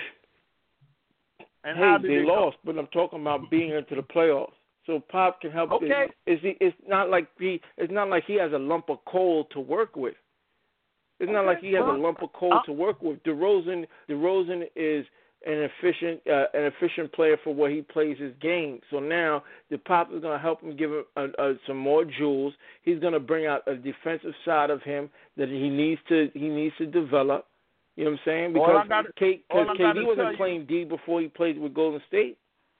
And hey, how did they it lost, go? but I'm talking about being into the playoffs. So Pop can help. Okay. It's, it's, it's not like he. It's not like he has a lump of coal to work with. It's okay. not like he has well, a lump of coal uh, to work with. DeRozan, DeRozan is an efficient, uh, an efficient player for what he plays his game. So now the Pop is going to help him give him uh, uh, some more jewels. He's going to bring out a defensive side of him that he needs to. He needs to develop. You know what I'm saying? Because gotta, K, all K I D wasn't playing D before he played with Golden State.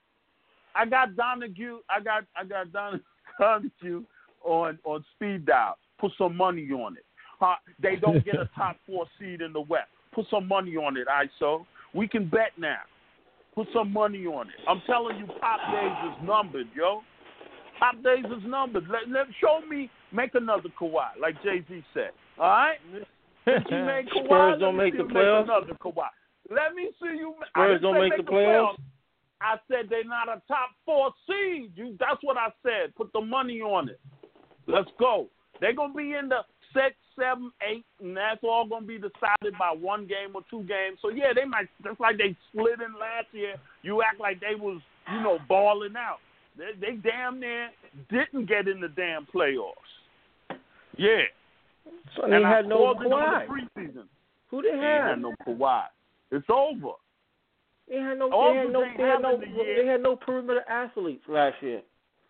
I got Donahue. I got I got Donahue on on speed dial. Put some money on it. Uh, they don't get a top four seed in the West. Put some money on it, I S O. We can bet now. Put some money on it. I'm telling you, Pop days is numbered, yo. Pop days is numbered. Let, let show me make another Kawhi, like Jay-Z said. All right. Since you made Kawhi, Spurs let don't me make see the you playoffs. Make another Kawhi. Let me see you. Spurs don't make, make the playoffs. playoffs. I said they're not a top four seed. You, that's what I said. Put the money on it. Let's go. They're gonna be in the six, seven, eight, and that's all gonna be decided by one game or two games. So yeah, they might. Just like they slid in last year. You act like they was, you know, balling out. They, they damn near didn't get in the damn playoffs. Yeah. So they had no Kawhi. The preseason. Who they They had? had no Kawhi. It's over. They had no. All They had the no. thing They had no. happened the year- They had no perimeter athletes last year.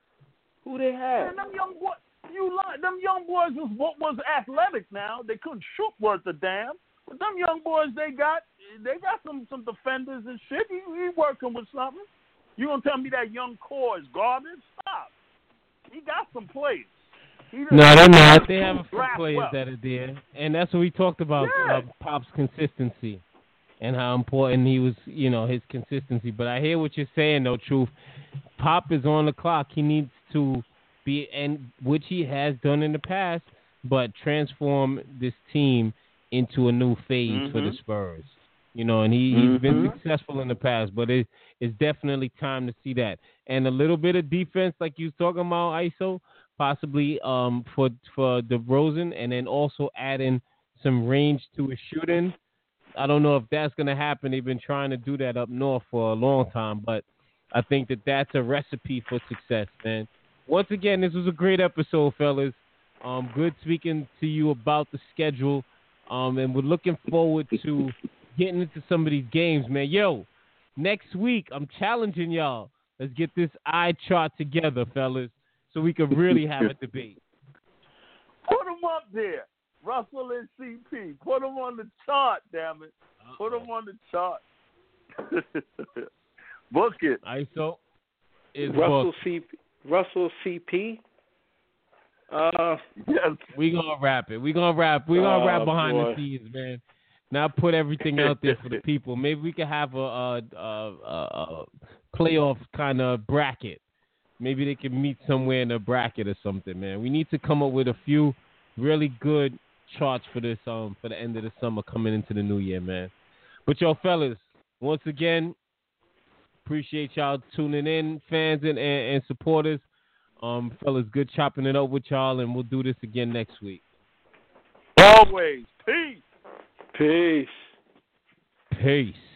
Who they had? Man, them young boys, you lie. Them young boys was what was athletic. Now they couldn't shoot worth a damn. But them young boys, they got they got some some defenders and shit. He, he working with something. You gonna tell me that young core is garbage? Stop. He got some players. No, they're not. They have a few draft players well. that are there, and that's what we talked about. Yeah. Uh, Pop's consistency and how important he was. You know, his consistency. But I hear what you're saying, though. Truth. Pop is on the clock. He needs to be, and which he has done in the past, but transform this team into a new phase Mm-hmm. for the Spurs. You know, and he, Mm-hmm. he's been successful in the past, but it, it's definitely time to see that. And a little bit of defense, like you was talking about, I S O, possibly um, for for DeRozan, and then also adding some range to his shooting. I don't know if that's going to happen. They've been trying to do that up north for a long time, but I think that that's a recipe for success, man. Once again, this was a great episode, fellas. Um, good speaking to you about the schedule, um, and we're looking forward to getting into some of these games, man. Yo, next week, I'm challenging y'all. Let's get this eye chart together, fellas, so we can really have a debate. Put them up there. Russell and C P. Put them on the chart, damn it. Put them on the chart. Book it. I S O is Russell booked. C. Russell C P. Uh, Yes. We gonna wrap it. We gonna wrap. We gonna Oh, wrap behind boy. the scenes, man. Not put everything out there for the people. Maybe we could have a, a, a, a playoff kind of bracket. Maybe they can meet somewhere in a bracket or something, man. We need to come up with a few really good charts for this um for the end of the summer coming into the new year, man. But yo, fellas, once again, appreciate y'all tuning in, fans and, and, and supporters. Um, fellas, good chopping it up with y'all, and we'll do this again next week. Always. Peace. peace. Peace.